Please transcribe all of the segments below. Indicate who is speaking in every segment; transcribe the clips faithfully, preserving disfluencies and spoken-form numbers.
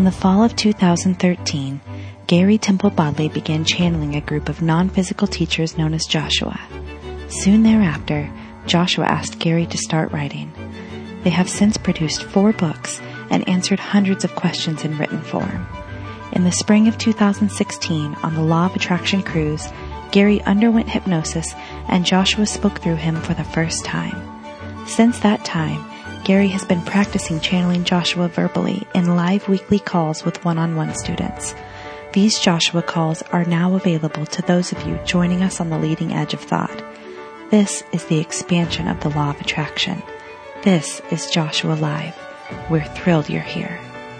Speaker 1: In the fall of two thousand thirteen, Gary Temple Bodley began channeling a group of non-physical teachers known as Joshua. Soon thereafter, Joshua asked Gary to start writing. They have since produced four books and answered hundreds of questions in written form. In the spring of two thousand sixteen, on the Law of Attraction cruise, Gary underwent hypnosis and Joshua spoke through him for the first time. Since that time, Gary has been practicing channeling Joshua verbally in live weekly calls with one-on-one students. These Joshua calls are now available to those of you joining us on the leading edge of thought. This is the expansion of the Law of Attraction. This is Joshua Live. We're thrilled you're here.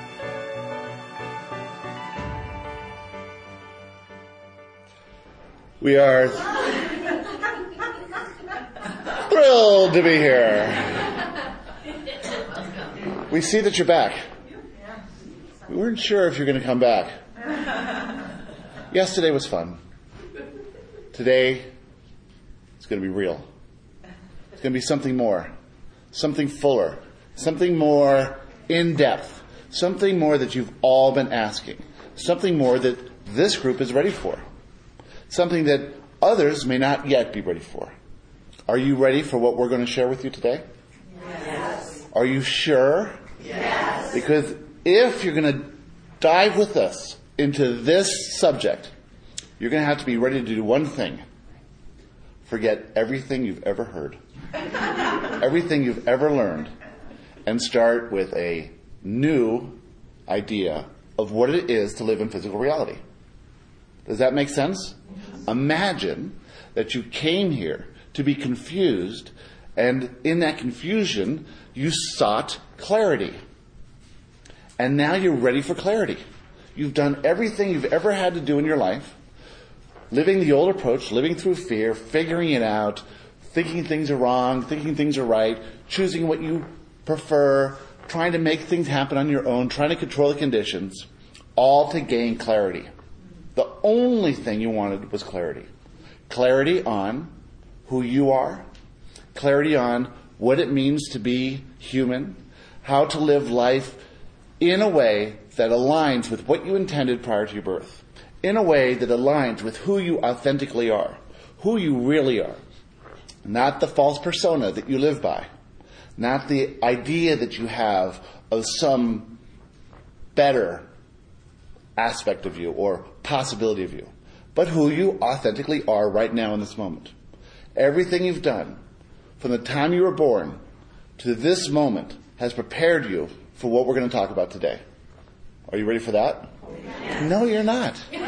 Speaker 2: We are thrilled to be here. We see that you're back. We weren't sure if you're going to come back. Yesterday was fun. Today, it's going to be real. It's going to be something more, something fuller, something more in-depth, something more that you've all been asking, something more that this group is ready for, something that others may not yet be ready for. Are you ready for what we're going to share with you today?
Speaker 3: Yes.
Speaker 2: Are you sure?
Speaker 3: Yes.
Speaker 2: Because if you're going to dive with us into this subject, you're going to have to be ready to do one thing. Forget everything you've ever heard, everything you've ever learned, and start with a new idea of what it is to live in physical reality. Does that make sense? Imagine that you came here to be confused, and in that confusion, you sought clarity. And now you're ready for clarity. You've done everything you've ever had to do in your life, living the old approach, living through fear, figuring it out, thinking things are wrong, thinking things are right, choosing what you prefer, trying to make things happen on your own, trying to control the conditions, all to gain clarity. The only thing you wanted was clarity. Clarity on who you are, clarity on what it means to be human, how to live life in a way that aligns with what you intended prior to your birth, in a way that aligns with who you authentically are, who you really are, not the false persona that you live by, not the idea that you have of some better aspect of you or possibility of you, but who you authentically are right now in this moment. Everything you've done from the time you were born to this moment has prepared you for what we're going to talk about today. Are you ready for that? Yes. No, you're not. Not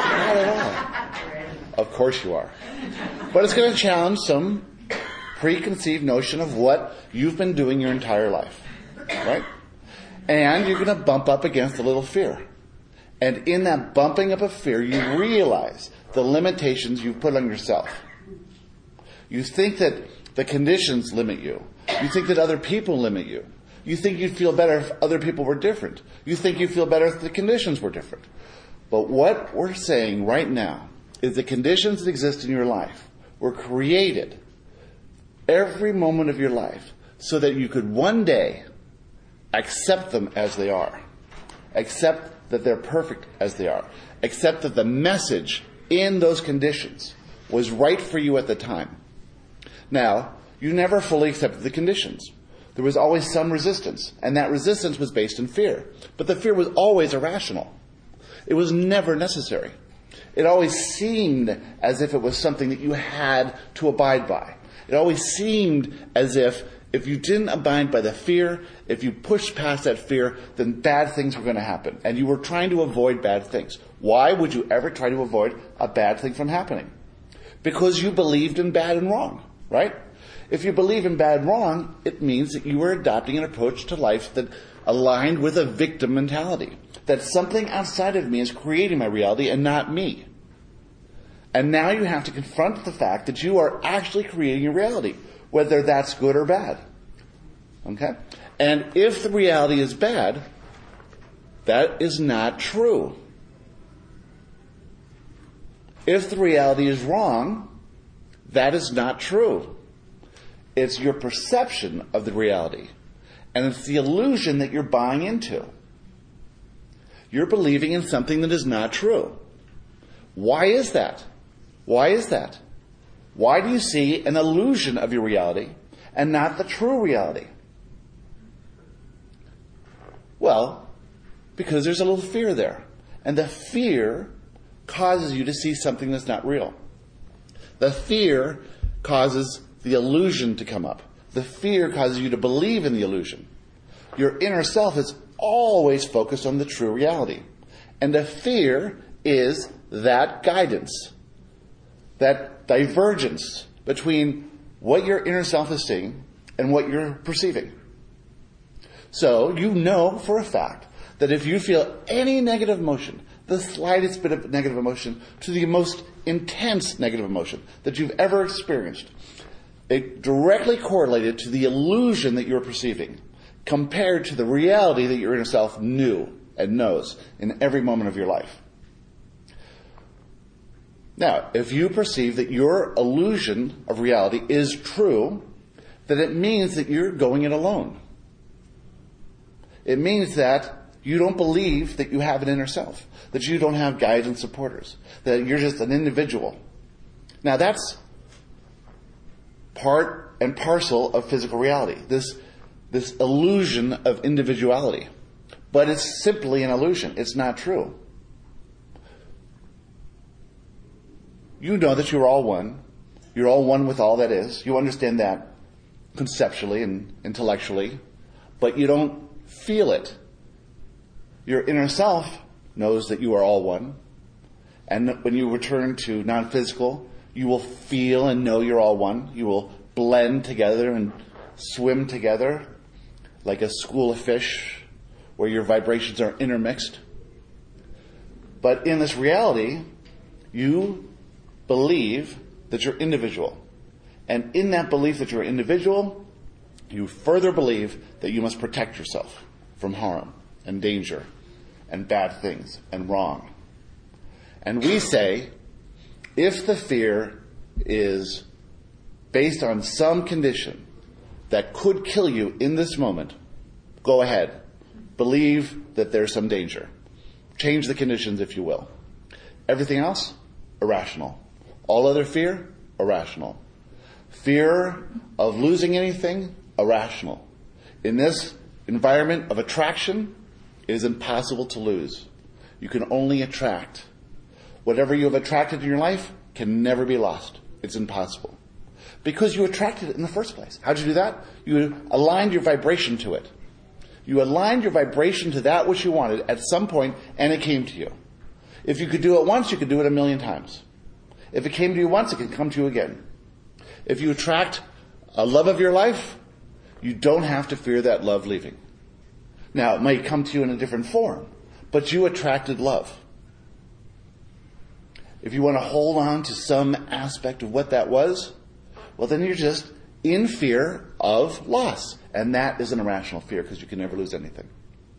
Speaker 2: at all. Of course you are. But it's going to challenge some preconceived notion of what you've been doing your entire life. Right? And you're going to bump up against a little fear. And in that bumping up of fear, you realize the limitations you've put on yourself. You think that the conditions limit you. You think that other people limit you. You think you'd feel better if other people were different. You think you'd feel better if the conditions were different. But what we're saying right now is the conditions that exist in your life were created every moment of your life so that you could one day accept them as they are. Accept that they're perfect as they are. Accept that the message in those conditions was right for you at the time. Now, you never fully accepted the conditions. There was always some resistance, and that resistance was based in fear. But the fear was always irrational. It was never necessary. It always seemed as if it was something that you had to abide by. It always seemed as if if you didn't abide by the fear, if you pushed past that fear, then bad things were going to happen. And you were trying to avoid bad things. Why would you ever try to avoid a bad thing from happening? Because you believed in bad and wrong, right? If you believe in bad and wrong, it means that you are adopting an approach to life that aligned with a victim mentality. That something outside of me is creating my reality and not me. And now you have to confront the fact that you are actually creating your reality, whether that's good or bad. Okay? And if the reality is bad, that is not true. If the reality is wrong, that is not true. It's your perception of the reality. And it's the illusion that you're buying into. You're believing in something that is not true. Why is that? Why is that? Why do you see an illusion of your reality and not the true reality? Well, because there's a little fear there. And the fear causes you to see something that's not real. The fear causes the illusion to come up. The fear causes you to believe in the illusion. Your inner self is always focused on the true reality. And the fear is that guidance, that divergence between what your inner self is seeing and what you're perceiving. So you know for a fact that if you feel any negative emotion, the slightest bit of negative emotion to the most intense negative emotion that you've ever experienced, it directly correlated to the illusion that you're perceiving compared to the reality that your inner self knew and knows in every moment of your life. Now, if you perceive that your illusion of reality is true, then it means that you're going it alone. It means that you don't believe that you have an inner self, that you don't have guides and supporters, that you're just an individual. Now, that's part and parcel of physical reality, this, this illusion of individuality. But it's simply an illusion. It's not true. You know that you're all one. You're all one with all that is. You understand that conceptually and intellectually, but you don't feel it. Your inner self knows that you are all one. And when you return to non-physical, you will feel and know you're all one. You will blend together and swim together like a school of fish where your vibrations are intermixed. But in this reality, you believe that you're individual. And in that belief that you're individual, you further believe that you must protect yourself from harm and danger and bad things and wrong. And we say, if the fear is based on some condition that could kill you in this moment, go ahead. Believe that there's some danger. Change the conditions, if you will. Everything else, irrational. All other fear, irrational. Fear of losing anything, irrational. In this environment of attraction, it is impossible to lose. You can only attract. Whatever you have attracted in your life can never be lost. It's impossible. Because you attracted it in the first place. How'd you do that? You aligned your vibration to it. You aligned your vibration to that which you wanted at some point, and it came to you. If you could do it once, you could do it a million times. If it came to you once, it can come to you again. If you attract a love of your life, you don't have to fear that love leaving. Now, it might come to you in a different form, but you attracted love. If you want to hold on to some aspect of what that was, well, then you're just in fear of loss. And that is an irrational fear because you can never lose anything.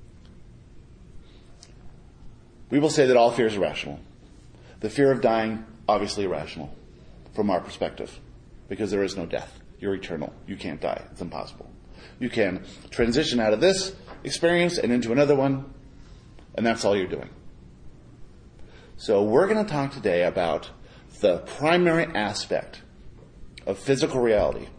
Speaker 2: We will say that all fear is irrational. The fear of dying, obviously irrational from our perspective because there is no death. You're eternal. You can't die. It's impossible. You can transition out of this experience and into another one, and that's all you're doing. So we're going to talk today about the primary aspect of physical reality.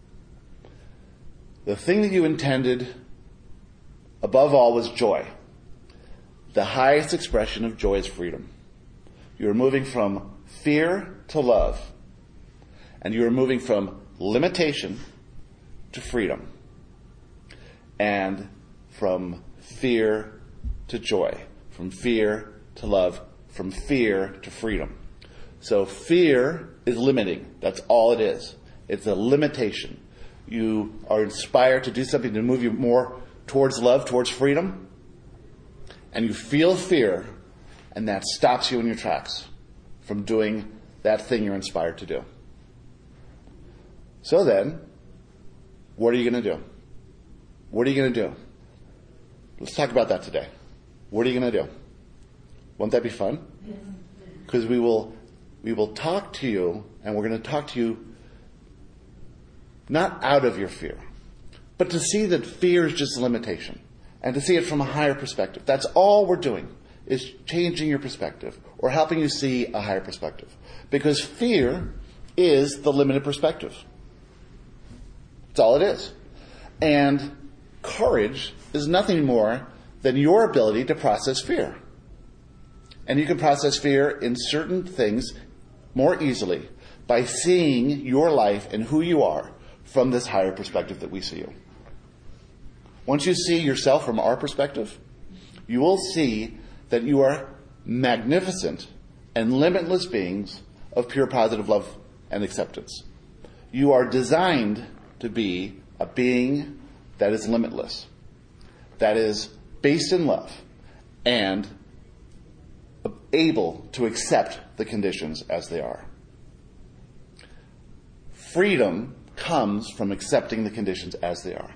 Speaker 2: The thing that you intended above all was joy. The highest expression of joy is freedom. You're moving from fear to love. And you're moving from limitation to freedom. And from fear to joy. From fear to love. From fear to freedom. So fear is limiting. That's all it is. It's a limitation. You are inspired to do something to move you more towards love, towards freedom. And you feel fear, and that stops you in your tracks from doing that thing you're inspired to do. So then, what are you going to do? What are you going to do? Let's talk about that today. What are you going to do? Won't that be fun? Because we will, we will talk to you, and we're going to talk to you not out of your fear, but to see that fear is just a limitation, and to see it from a higher perspective. That's all we're doing. is changing your perspective or helping you see a higher perspective. Because fear is the limited perspective. That's all it is. And courage is nothing more than your ability to process fear. And you can process fear in certain things more easily by seeing your life and who you are from this higher perspective that we see you. Once you see yourself from our perspective, you will see that you are magnificent and limitless beings of pure positive love and acceptance. You are designed to be a being that is limitless, that is based in love, and able to accept the conditions as they are. Freedom comes from accepting the conditions as they are.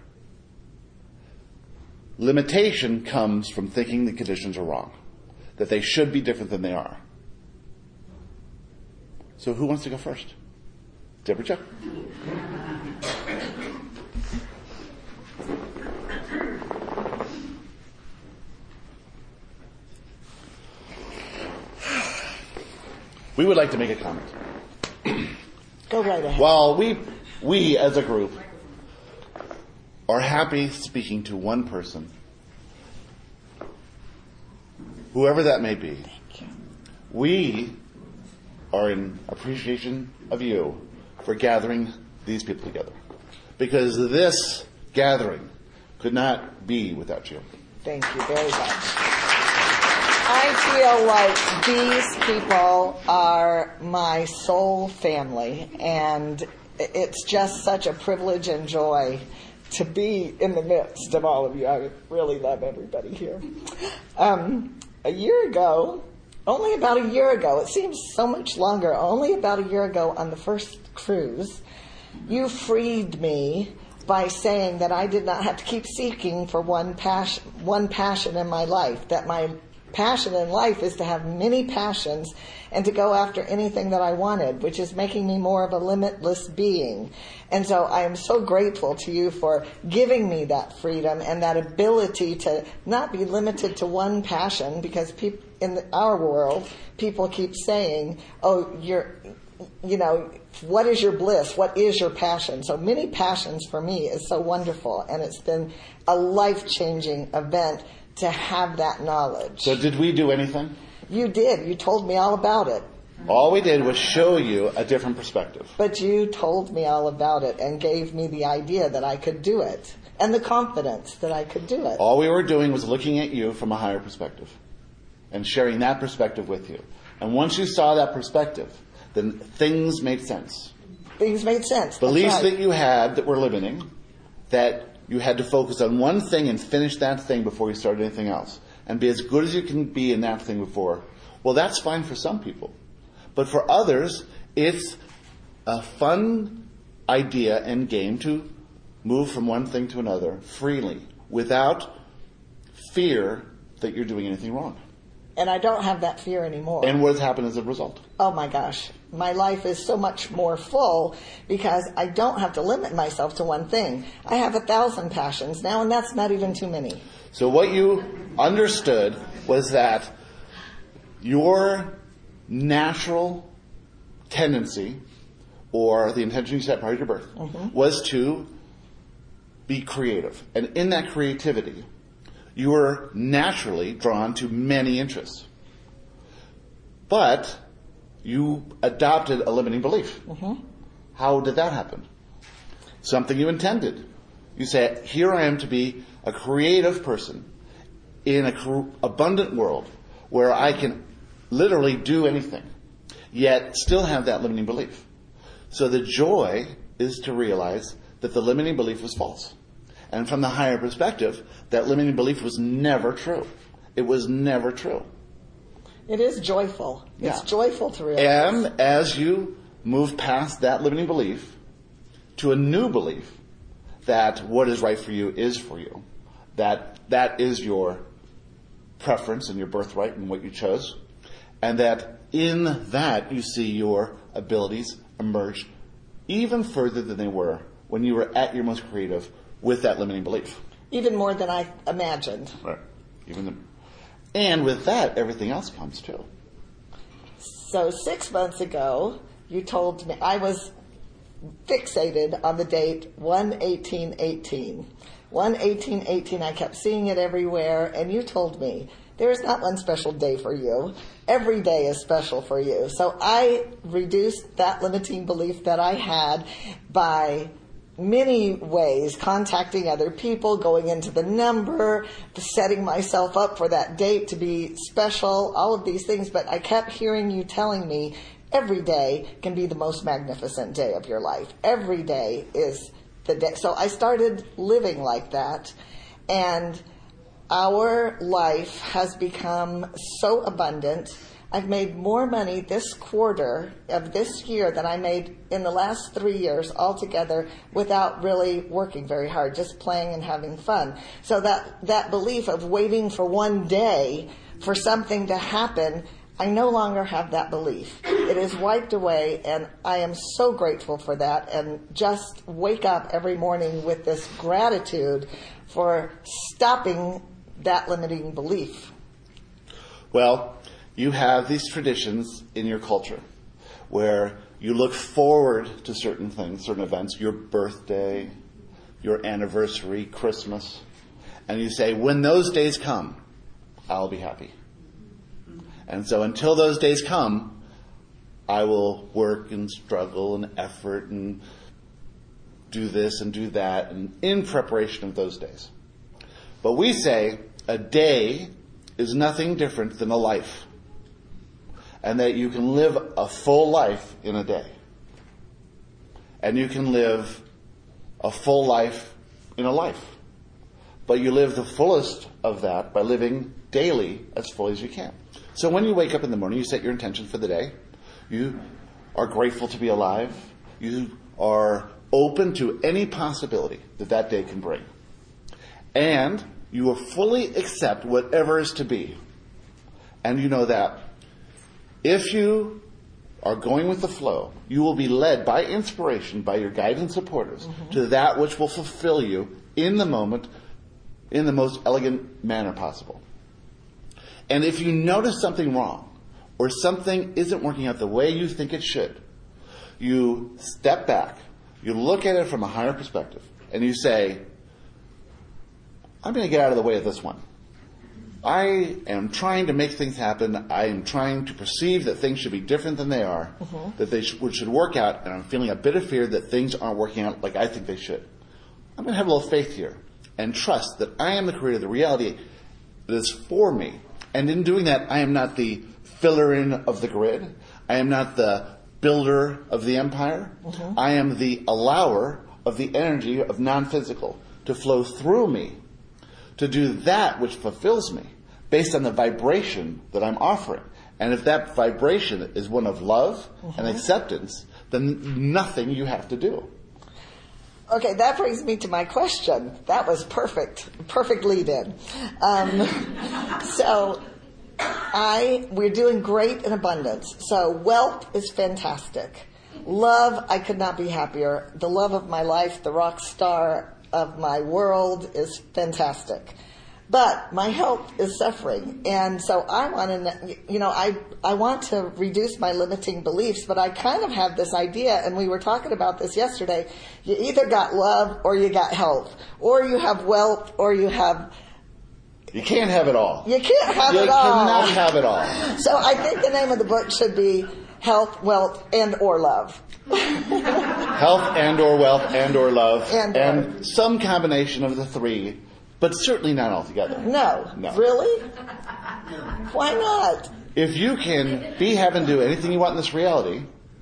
Speaker 2: Limitation comes from thinking the conditions are wrong, that they should be different than they are. So who wants to go first? Deborah Chuck. We would like to make a comment.
Speaker 4: Go right ahead.
Speaker 2: While we, we as a group are happy speaking to one person, whoever that may be, we are in appreciation of you for gathering these people together. Because this gathering could not be without you.
Speaker 4: Thank you very much. I feel like these people are my soul family, and it's just such a privilege and joy to be in the midst of all of you. I really love everybody here. Um, a year ago, only about a year ago, it seems so much longer, only about a year ago on the first cruise, you freed me by saying that I did not have to keep seeking for one passion, one passion in my life, that my passion in life is to have many passions and to go after anything that I wanted, which is making me more of a limitless being. And so I am so grateful to you for giving me that freedom and that ability to not be limited to one passion, because people in the, our world, people keep saying, oh, you're, you know, what is your bliss? What is your passion? So many passions for me is so wonderful, and it's been a life-changing event to have that knowledge.
Speaker 2: So did we do anything?
Speaker 4: You did. You told me all about it.
Speaker 2: All we did was show you a different perspective.
Speaker 4: But you told me all about it and gave me the idea that I could do it and the confidence that I could do it.
Speaker 2: All we were doing was looking at you from a higher perspective and sharing that perspective with you. And once you saw that perspective, then things made sense.
Speaker 4: Things made sense.
Speaker 2: Beliefs
Speaker 4: right.
Speaker 2: that you had that were limiting, that you had to focus on one thing and finish that thing before you started anything else. And be as good as you can be in that thing before. Well, that's fine for some people. But for others, it's a fun idea and game to move from one thing to another freely, without fear that you're doing anything wrong.
Speaker 4: And I don't have that fear anymore.
Speaker 2: And what has happened as a result?
Speaker 4: Oh my gosh. My life is so much more full because I don't have to limit myself to one thing. I have a thousand passions now, and that's not even too many.
Speaker 2: So what you understood was that your natural tendency, or the intention you set prior to your birth, mm-hmm. was to be creative. And in that creativity, you were naturally drawn to many interests. But you adopted a limiting belief. Mm-hmm. How did that happen? Something you intended. You said, here I am to be a creative person in an abundant world where I can literally do anything, yet still have that limiting belief. So the joy is to realize that the limiting belief was false. And from the higher perspective, that limiting belief was never true. It was never true.
Speaker 4: It is joyful.
Speaker 2: Yeah.
Speaker 4: It's joyful to realize.
Speaker 2: And as you move past that limiting belief to a new belief that what is right for you is for you, that that is your preference and your birthright and what you chose, and that in that you see your abilities emerge even further than they were when you were at your most creative with that limiting belief.
Speaker 4: Even more than I imagined.
Speaker 2: Right. Even the, And with that, everything else comes too.
Speaker 4: So six months ago, you told me, I was fixated on the date one eighteen eighteen. one eighteen eighteen, I kept seeing it everywhere, and you told me, there is not one special day for you. Every day is special for you. So I reduced that limiting belief that I had by many ways, contacting other people, going into the number, setting myself up for that date to be special, all of these things. But I kept hearing you telling me every day can be the most magnificent day of your life. Every day is the day. So I started living like that, and our life has become so abundant. I've made more money this quarter of this year than I made in the last three years altogether without really working very hard, just playing and having fun. So that, that belief of waiting for one day for something to happen, I no longer have that belief. It is wiped away, and I am so grateful for that, and just wake up every morning with this gratitude for stopping that limiting belief.
Speaker 2: Well, you have these traditions in your culture where you look forward to certain things, certain events, your birthday, your anniversary, Christmas, and you say, when those days come, I'll be happy. And so until those days come, I will work and struggle and effort and do this and do that and in preparation of those days. But we say a day is nothing different than a life, and that you can live a full life in a day. And you can live a full life in a life. But you live the fullest of that by living daily as fully as you can. So when you wake up in the morning, you set your intention for the day. You are grateful to be alive. You are open to any possibility that that day can bring. And you will fully accept whatever is to be. And you know that if you are going with the flow, you will be led by inspiration, by your guides and supporters, mm-hmm. to that which will fulfill you in the moment, in the most elegant manner possible. And if you notice something wrong, or something isn't working out the way you think it should, you step back, you look at it from a higher perspective, and you say, I'm going to get out of the way of this one. I am trying to make things happen. I am trying to perceive that things should be different than they are, mm-hmm. that they should, should work out, and I'm feeling a bit of fear that things aren't working out like I think they should. I'm going to have a little faith here and trust that I am the creator of the reality that is for me. And in doing that, I am not the filler-in of the grid. I am not the builder of the empire. Mm-hmm. I am the allower of the energy of non-physical to flow through me, to do that which fulfills me based on the vibration that I'm offering. And if that vibration is one of love mm-hmm. and acceptance, then nothing you have to do.
Speaker 4: Okay, that brings me to my question. That was perfect. Perfect lead-in. Um, so, I, we're doing great in abundance. So, wealth is fantastic. Love, I could not be happier. The love of my life, the rock star of my world is fantastic. But my health is suffering. And so I want to, you know, I, I want to reduce my limiting beliefs, but I kind of have this idea, and we were talking about this yesterday. You either got love or you got health. Or you have wealth or you have...
Speaker 2: You can't have it all.
Speaker 4: You can't have
Speaker 2: you
Speaker 4: it all.
Speaker 2: You cannot have it all.
Speaker 4: So I think the name of the book should be Health, Wealth, and or Love.
Speaker 2: Health and or wealth and or love.
Speaker 4: And,
Speaker 2: and some combination of the three. But certainly not altogether.
Speaker 4: No.
Speaker 2: No.
Speaker 4: Really? Why not?
Speaker 2: If you can be, have, and do anything you want in this reality,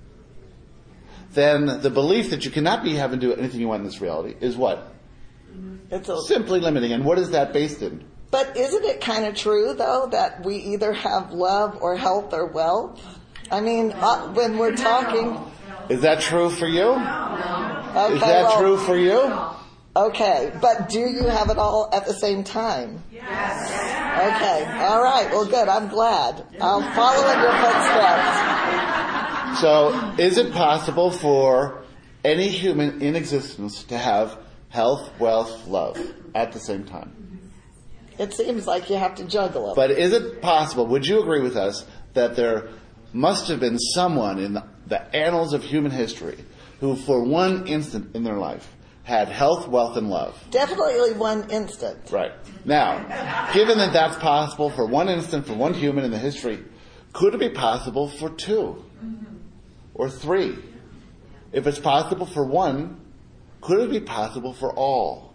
Speaker 2: then the belief that you cannot be, have, and do anything you want in this reality is what?
Speaker 4: It's a,
Speaker 2: simply limiting. And what is that based in?
Speaker 4: But isn't it kind of true, though, that we either have love or health or wealth? I mean, uh, when we're talking...
Speaker 2: Is that true for you?
Speaker 4: Okay,
Speaker 2: is that
Speaker 4: well,
Speaker 2: true for you?
Speaker 4: Okay, but do you have it all at the same time?
Speaker 3: Yes.
Speaker 4: Okay, all right, well good, I'm glad. I'll follow in your footsteps.
Speaker 2: So, is it possible for any human in existence to have health, wealth, love at the same time?
Speaker 4: It seems like you have to juggle them.
Speaker 2: But is it possible, would you agree with us, that there must have been someone in the, the annals of human history who for one instant in their life had health, wealth, and love?
Speaker 4: Definitely one instant.
Speaker 2: Right. Now, given that that's possible for one instant, for one human in the history, could it be possible for two? Or three? If it's possible for one, could it be possible for all?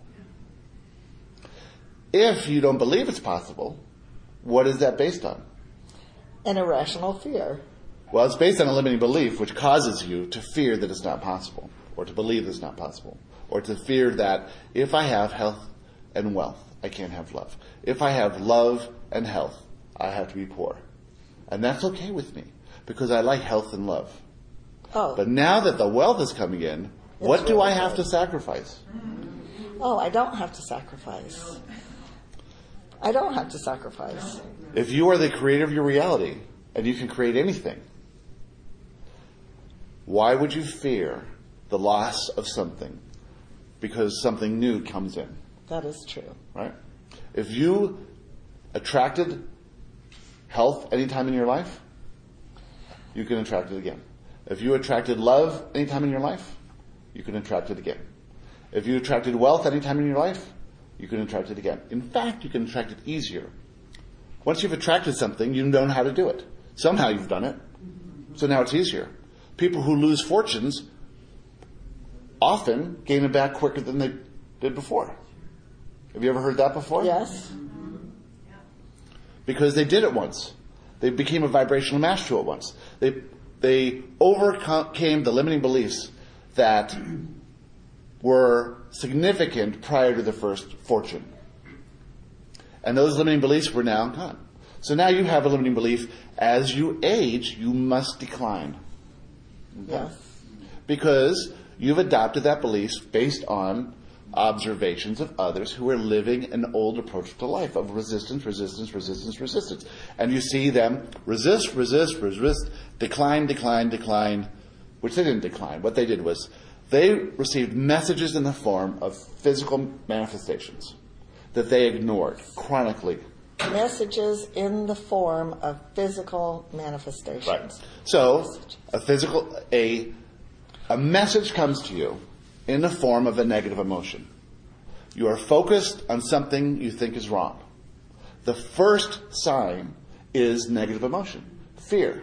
Speaker 2: If you don't believe it's possible, what is that based on?
Speaker 4: An irrational fear.
Speaker 2: Well, it's based on a limiting belief, which causes you to fear that it's not possible, or to believe it's not possible, or to fear that if I have health and wealth, I can't have love. If I have love and health, I have to be poor. And that's okay with me, because I like health and love.
Speaker 4: Oh.
Speaker 2: But now that the wealth is coming in, what do I have to sacrifice?
Speaker 4: Oh, I don't have to sacrifice. I don't have to sacrifice.
Speaker 2: If you are the creator of your reality, and you can create anything, why would you fear the loss of something because something new comes in?
Speaker 4: That is true.
Speaker 2: Right? If you attracted health anytime in your life, you can attract it again. If you attracted love anytime in your life, you can attract it again. If you attracted wealth anytime in your life, you can attract it again. In fact, you can attract it easier. Once you've attracted something, you know how to do it. Somehow you've done it. So now it's easier. People who lose fortunes often gain it back quicker than they did before. Have you ever heard that before?
Speaker 4: Yes.
Speaker 2: Because they did it once. They became a vibrational match to it once. They they overcame the limiting beliefs that were significant prior to the first fortune. And those limiting beliefs were now gone. So now you have a limiting belief, as you age, you must decline. Okay?
Speaker 4: Yes.
Speaker 2: Because you've adopted that belief based on observations of others who are living an old approach to life of resistance, resistance, resistance, resistance. And you see them resist, resist, resist, decline, decline, decline, which they didn't decline. What they did was they received messages in the form of physical manifestations that they ignored chronically.
Speaker 4: Messages in the form of physical manifestations.
Speaker 2: Right. So a physical a a message comes to you in the form of a negative emotion. You are focused on something you think is wrong. The first sign is negative emotion, fear.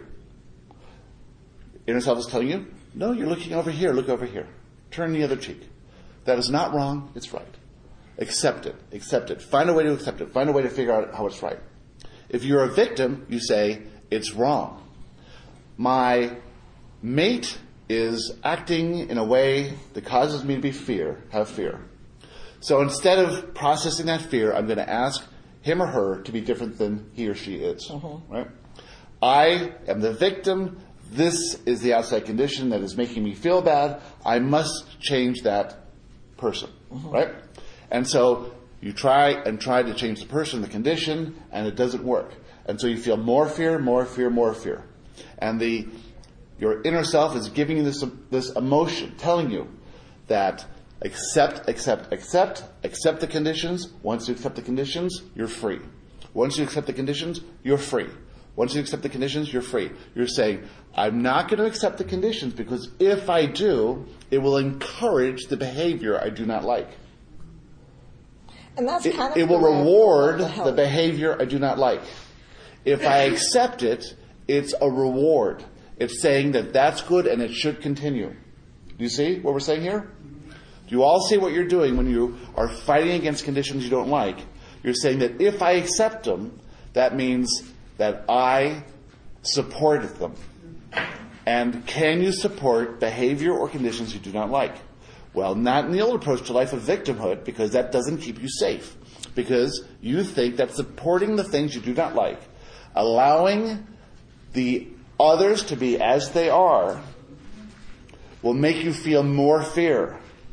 Speaker 2: Inner self is telling you, no, you're looking over here, look over here. Turn the other cheek. That is not wrong, it's right. Accept it, accept it. Find a way to accept it. Find a way to figure out how it's right. If you're a victim, you say, it's wrong. My mate is acting in a way that causes me to be fear, have fear. So instead of processing that fear, I'm going to ask him or her to be different than he or she is. Mm-hmm. Right? I am the victim. This is the outside condition that is making me feel bad. I must change that person. Mm-hmm. Right? And so you try and try to change the person, the condition, and it doesn't work. And so you feel more fear, more fear, more fear. And the your inner self is giving you this this emotion, telling you that accept, accept, accept, accept the conditions. Once you accept the conditions, you're free. Once you accept the conditions, you're free. Once you accept the conditions, you're free. You're saying, I'm not going to accept the conditions because if I do, it will encourage the behavior I do not like.
Speaker 4: And that's
Speaker 2: It,
Speaker 4: kind of
Speaker 2: it will
Speaker 4: the
Speaker 2: reward
Speaker 4: the
Speaker 2: the behavior I do not like. If I accept it, it's a reward. It's saying that that's good and it should continue. Do you see what we're saying here? Do you all see what you're doing when you are fighting against conditions you don't like? You're saying that if I accept them, that means that I supported them. And can you support behavior or conditions you do not like? Well, not in the old approach to life of victimhood, because that doesn't keep you safe. Because you think that supporting the things you do not like, allowing the others to be as they are, will make you feel more fear.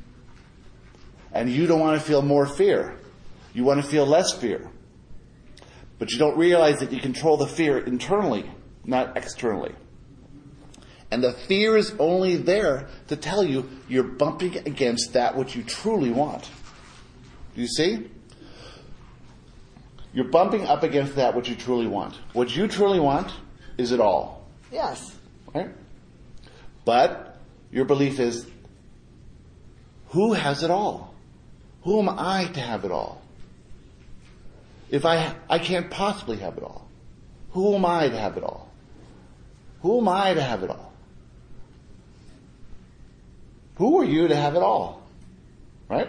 Speaker 2: And you don't want to feel more fear. You want to feel less fear. But you don't realize that you control the fear internally, not externally. And the fear is only there to tell you you're bumping against that which you truly want. Do you see? you're bumping up against that which you truly want. What you truly want is it all.
Speaker 4: Yes.
Speaker 2: Right? But your belief is, who has it all? Who am I to have it all? If I I can't possibly have it all. Who am I to have it all? Who am I to have it all? Who are you to have it all? Right?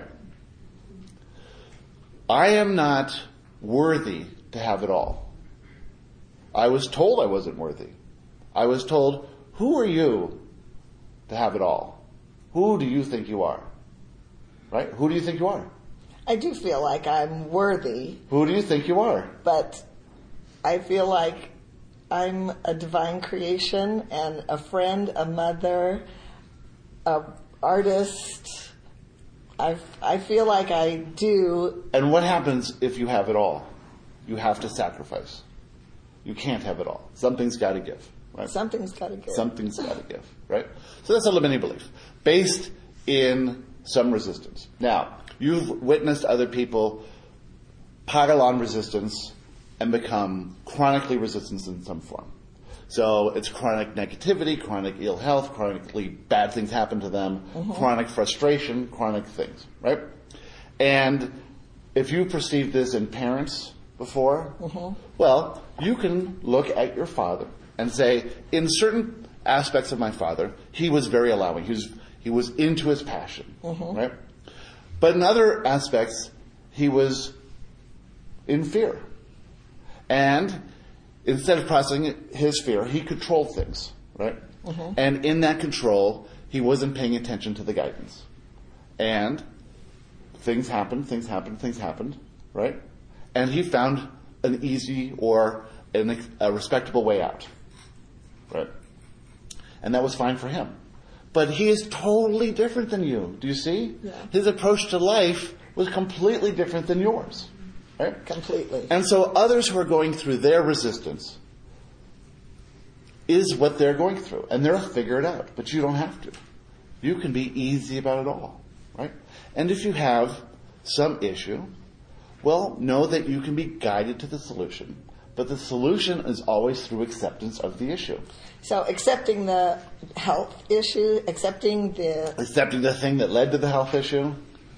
Speaker 2: I am not worthy to have it all. I was told I wasn't worthy. I was told, who are you to have it all? Who do you think you are? Right? Who do you think you are?
Speaker 4: I do feel like I'm worthy,
Speaker 2: Who do you think you are?
Speaker 4: but I feel like I'm a divine creation and a friend, a mother, a artist. I I feel like I do.
Speaker 2: And what happens if you have it all? You have to sacrifice. You can't have it all. Something's got to give. Right?
Speaker 4: Something's got to give.
Speaker 2: Something's got to give. Right? So that's a limiting belief based in some resistance. Now, you've witnessed other people pile on resistance and become chronically resistant in some form. So it's chronic negativity, chronic ill health, chronically bad things happen to them, mm-hmm. chronic frustration, chronic things, right? And if you perceived this in parents before, mm-hmm. well, you can look at your father and say, in certain aspects of my father, he was very allowing. He was he was into his passion, mm-hmm. right? But in other aspects, he was in fear. And instead of processing his fear, he controlled things, right? Mm-hmm. And in that control, he wasn't paying attention to the guidance. And things happened, things happened, things happened, right? And he found an easy or an, a respectable way out, right? And that was fine for him. But he is totally different than you. Do you see?
Speaker 4: Yeah.
Speaker 2: His approach to life was completely different than yours. Right?
Speaker 4: Completely.
Speaker 2: And so others who are going through their resistance is what they're going through. And they'll figure it out. But you don't have to. You can be easy about it all. Right? And if you have some issue, well, know that you can be guided to the solution. But the solution is always through acceptance of the issue.
Speaker 4: So accepting the health issue, accepting the...
Speaker 2: Accepting the thing that led to the health issue.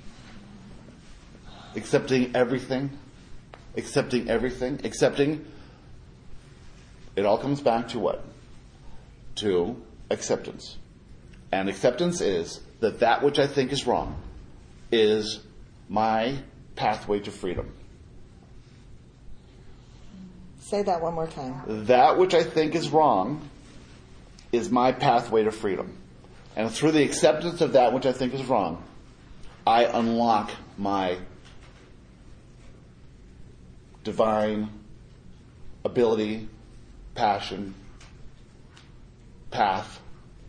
Speaker 2: Accepting everything. Accepting everything. Accepting... It all comes back to what? To acceptance. And acceptance is that that which I think is wrong is my pathway to freedom.
Speaker 4: Say that one more time.
Speaker 2: That which I think is wrong is my pathway to freedom. And through the acceptance of that which I think is wrong, I unlock my divine ability, passion, path,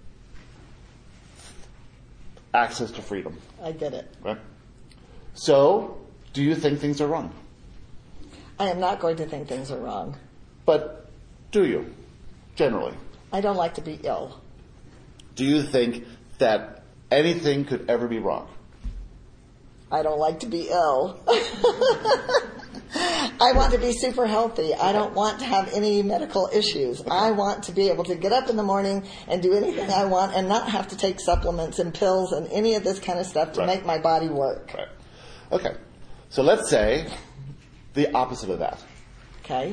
Speaker 2: access to freedom.
Speaker 4: I get it.
Speaker 2: Right? So, do you think things are wrong?
Speaker 4: I am not going to think things are wrong.
Speaker 2: But do you, generally?
Speaker 4: I don't like to be ill.
Speaker 2: Do you think that anything could ever be wrong?
Speaker 4: I don't like to be ill. I want to be super healthy. I don't want to have any medical issues. Okay. I want to be able to get up in the morning and do anything I want and not have to take supplements and pills and any of this kind of stuff to right. make my body work.
Speaker 2: Right. Okay. So let's say the opposite of that.
Speaker 4: Okay.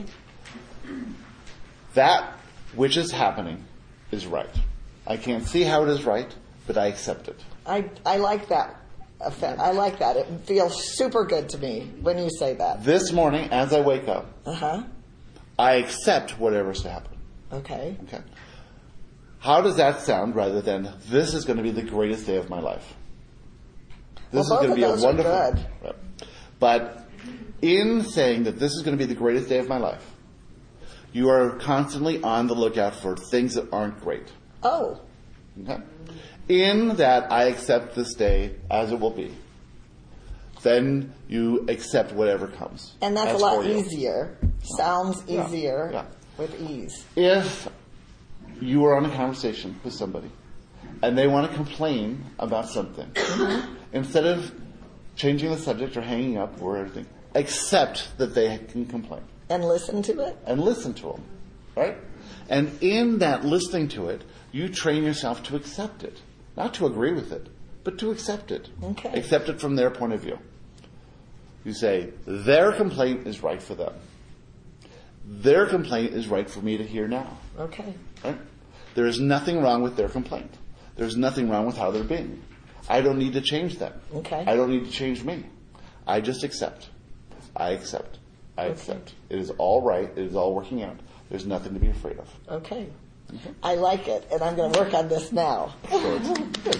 Speaker 2: That which is happening is right. I can't see how it is right, but I accept it.
Speaker 4: I I like that. I like that. It feels super good to me when you say that.
Speaker 2: This morning, as I wake up,
Speaker 4: uh-huh.
Speaker 2: I accept whatever's to happen.
Speaker 4: Okay.
Speaker 2: Okay. How does that sound rather than, this is going to be the greatest day of my life? This
Speaker 4: well,
Speaker 2: is going to be a wonderful...
Speaker 4: Are good.
Speaker 2: Right. But in saying that this is going to be the greatest day of my life, you are constantly on the lookout for things that aren't great.
Speaker 4: Oh.
Speaker 2: Okay? In that I accept this day as it will be, then you accept whatever comes.
Speaker 4: And that's, that's a lot easier. Sounds yeah. easier yeah. with ease.
Speaker 2: If you are on a conversation with somebody and they want to complain about something, mm-hmm. instead of changing the subject or hanging up or everything, accept that they can complain.
Speaker 4: And listen to it?
Speaker 2: And listen to them, right? And in that listening to it, you train yourself to accept it. Not to agree with it, but to accept it.
Speaker 4: Okay.
Speaker 2: Accept it from their point of view. You say, their complaint is right for them. Their complaint is right for me to hear now.
Speaker 4: Okay.
Speaker 2: Right? There is nothing wrong with their complaint. There's nothing wrong with how they're being. I don't need to change them.
Speaker 4: Okay.
Speaker 2: I don't need to change me. I just accept. I accept. I
Speaker 4: Okay.
Speaker 2: accept. It is all right. It is all working out. There's nothing to be afraid of.
Speaker 4: Okay. I like it, and I'm going to work on this now.
Speaker 2: Good. Good.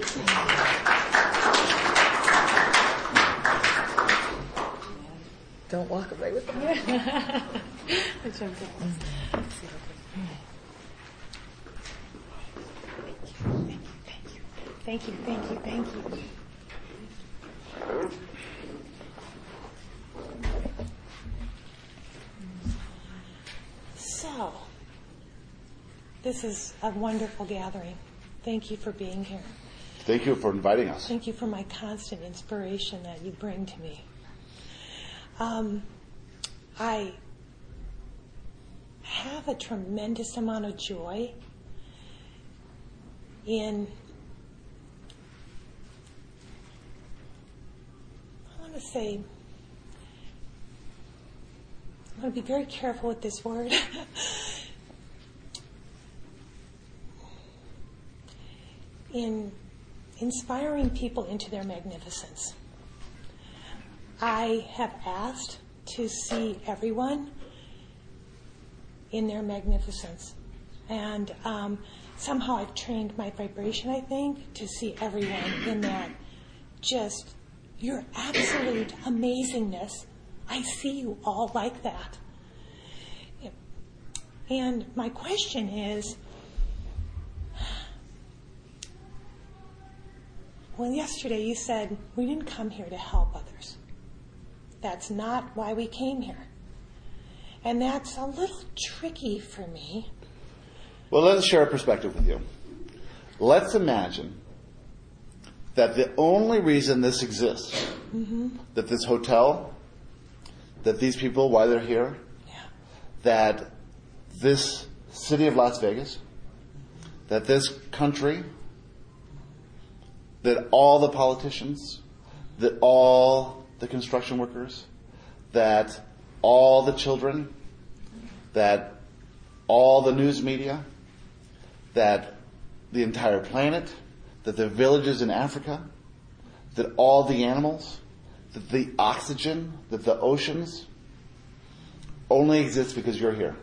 Speaker 4: Don't walk away with me.
Speaker 3: Thank you, thank you, thank you. So, this is a wonderful gathering. Thank you for being here.
Speaker 2: Thank you for inviting us.
Speaker 3: Thank you for my constant inspiration that you bring to me. Um, I have a tremendous amount of joy in, I want to say, I want to be very careful with this word. in inspiring people into their magnificence. I have asked to see everyone in their magnificence. And um, somehow I've trained my vibration, I think, to see everyone in that just your absolute amazingness. I see you all like that. And my question is, well, yesterday you said we didn't come here to help others. That's not why we came here. And that's a little tricky for me.
Speaker 2: Well, let's share a perspective with you. Let's imagine that the only reason this exists, mm-hmm. that this hotel, that these people, why they're here,
Speaker 3: yeah.
Speaker 2: that this city of Las Vegas, that this country, that all the politicians, that all the construction workers, that all the children, that all the news media, that the entire planet, that the villages in Africa, that all the animals, that the oxygen, that the oceans only exist because you're here.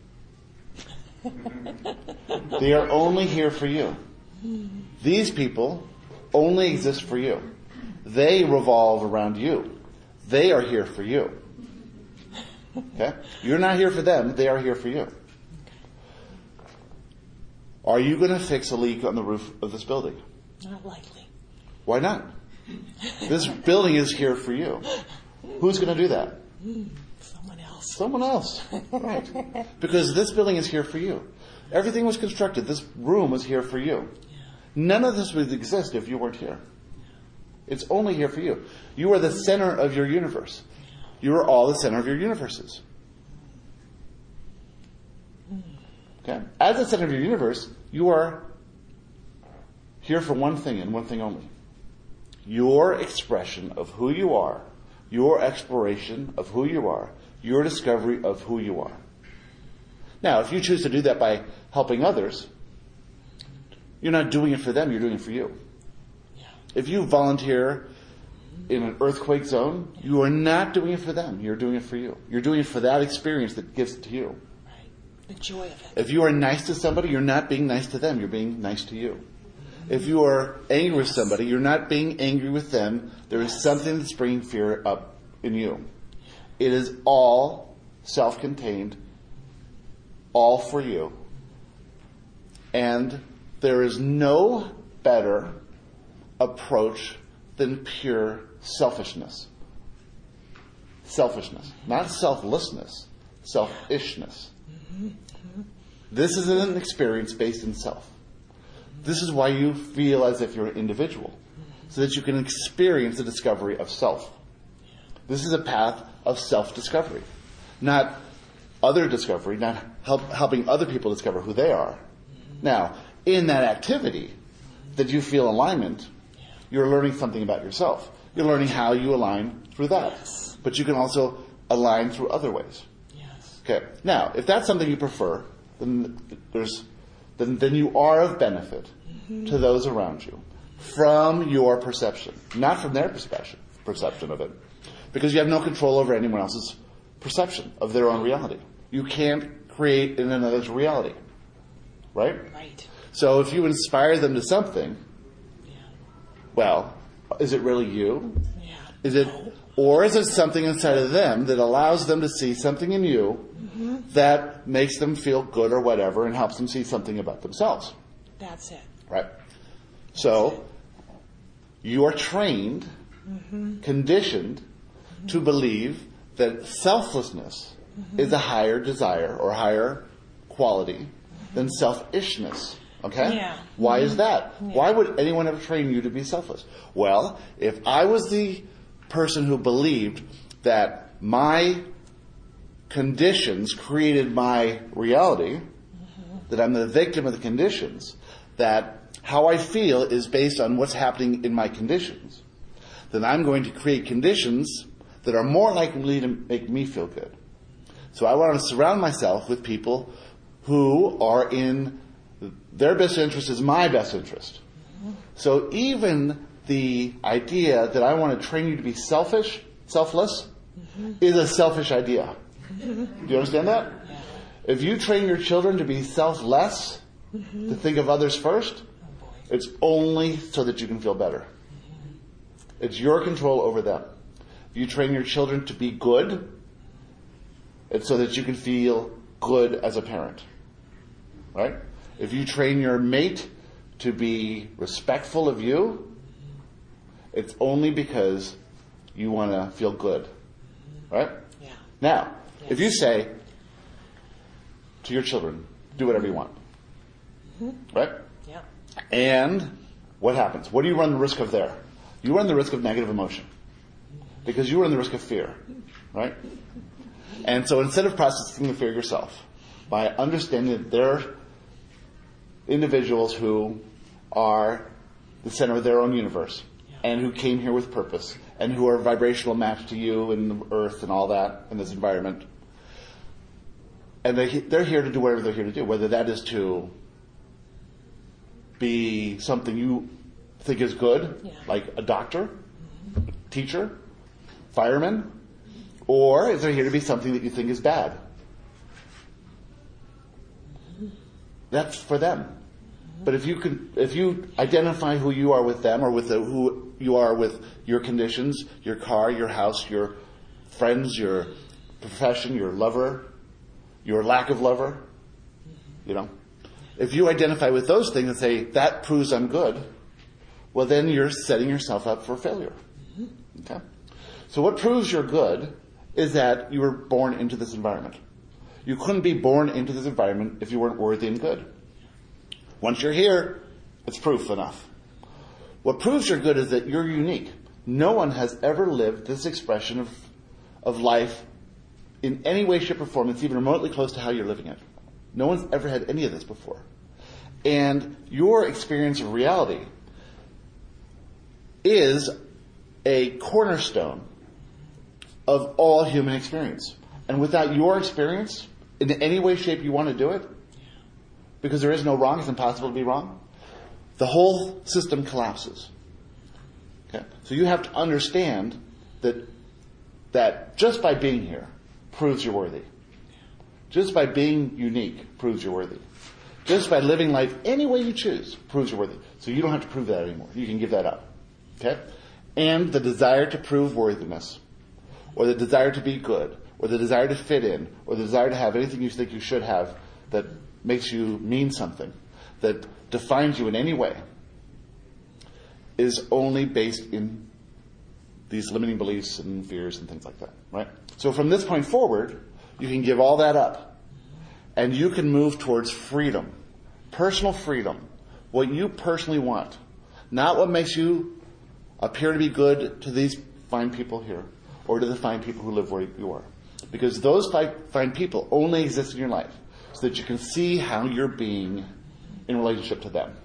Speaker 2: They are only here for you. These people only exist for you. They revolve around you. They are here for you. Okay? You're not here for them. They are here for you. Are you going to fix a leak on the roof of this building?
Speaker 3: Not likely.
Speaker 2: Why not? This building is here for you. Who's going to do that?
Speaker 3: Someone else.
Speaker 2: Someone else. Right. Because this building is here for you. Everything was constructed. This room was here for you. None of this would exist if you weren't here. It's only here for you. You are the center of your universe. You are all the center of your universes. Okay? As the center of your universe, you are here for one thing and one thing only. Your expression of who you are, your exploration of who you are, your discovery of who you are. Now, if you choose to do that by helping others, you're not doing it for them, you're doing it for you.
Speaker 3: Yeah.
Speaker 2: If you volunteer in an earthquake zone, you are not doing it for them, you're doing it for you. You're doing it for that experience that gives it to you.
Speaker 3: Right. The joy of it.
Speaker 2: If you are nice to somebody, you're not being nice to them, you're being nice to you. If you are angry with somebody, you're not being angry with them. There is something that's bringing fear up in you. It is all self-contained, all for you. And there is no better approach than pure selfishness. Selfishness. Not selflessness. Selfishness. This is an experience based in self. This is why you feel as if you're an individual, so that you can experience the discovery of self. This is a path of self-discovery, not other discovery, not help, helping other people discover who they are. Now, in that activity that you feel alignment, you're learning something about yourself. You're learning how you align through that.
Speaker 4: Yes.
Speaker 2: But you can also align through other ways.
Speaker 4: Yes.
Speaker 2: Okay. Now, if that's something you prefer, then there's then then you are of benefit mm-hmm. to those around you from your perception, not from their perception perception of it, because you have no control over anyone else's perception of their own reality. You can't create in another's reality, right?
Speaker 4: Right.
Speaker 2: So if you inspire them to something,
Speaker 4: Yeah.
Speaker 2: well, is it really you?
Speaker 4: Yeah.
Speaker 2: Is it, or is it something inside of them that allows them to see something in you
Speaker 3: Mm-hmm.
Speaker 2: that makes them feel good or whatever and helps them see something about themselves?
Speaker 3: That's it.
Speaker 2: Right. So you are trained,
Speaker 3: Mm-hmm.
Speaker 2: conditioned to believe that selflessness
Speaker 3: Mm-hmm.
Speaker 2: is a higher desire or higher quality than selfishness. Okay?
Speaker 3: Yeah.
Speaker 2: Why is that?
Speaker 3: Yeah.
Speaker 2: Why would anyone ever train you to be selfless? Well, if I was the person who believed that my conditions created my reality,
Speaker 3: Mm-hmm.
Speaker 2: that I'm the victim of the conditions, that how I feel is based on what's happening in my conditions, then I'm going to create conditions that are more likely to make me feel good. So I want to surround myself with people who are in their best interest is my best interest. So even the idea that I want to train you to be selfish, selfless, mm-hmm. is a selfish idea. Do you understand that?
Speaker 3: Yeah.
Speaker 2: If you train your children to be selfless, mm-hmm. to think of others first,
Speaker 3: Oh boy.
Speaker 2: it's only so that you can feel better. Mm-hmm. It's your control over them. If you train your children to be good, it's so that you can feel good as a parent. Right? If you train your mate to be respectful of you, it's only because you want to feel good. Right?
Speaker 3: Yeah.
Speaker 2: Now,
Speaker 3: Yes.
Speaker 2: if you say to your children, do whatever you want.
Speaker 3: Mm-hmm.
Speaker 2: Right?
Speaker 3: Yeah.
Speaker 2: And what happens? What do you run the risk of there? You run the risk of negative emotion. Because you run the risk of fear. Right? And so instead of processing the fear yourself, by understanding that they're individuals who are the center of their own universe, yeah. and who came here with purpose, and who are a vibrational match to you and the earth and all that in this environment, and they, they're here to do whatever they're here to do, whether that is to be something you think is good,
Speaker 3: yeah.
Speaker 2: like a doctor, mm-hmm. a teacher, fireman, or if they're here to be something that you think is bad. That's for them. But if you can, if you identify who you are with them, or with the, who you are with your conditions, your car, your house, your friends, your profession, your lover, your lack of lover, you know, if you identify with those things and say, that proves I'm good, well then you're setting yourself up for failure. Okay? So what proves you're good is that you were born into this environment. You couldn't be born into this environment if you weren't worthy and good. Once you're here, it's proof enough. What proves you're good is that you're unique. No one has ever lived this expression of, of life in any way, shape, or form that's even remotely close to how you're living it. No one's ever had any of this before. And your experience of reality is a cornerstone of all human experience. And without your experience, in any way, shape you want to do it, because there is no wrong, it's impossible to be wrong, the whole system collapses. Okay? So you have to understand that that just by being here proves you're worthy. Just by being unique proves you're worthy. Just by living life any way you choose proves you're worthy. So you don't have to prove that anymore. You can give that up. Okay? And the desire to prove worthiness, or the desire to be good, or the desire to fit in, or the desire to have anything you think you should have that makes you mean something, that defines you in any way, is only based in these limiting beliefs and fears and things like that, right? So from this point forward, you can give all that up, and you can move towards freedom, personal freedom, what you personally want, not what makes you appear to be good to these fine people here, or to the fine people who live where you are. Because those fine, fine people only exist in your life so that you can see how you're being in relationship to them.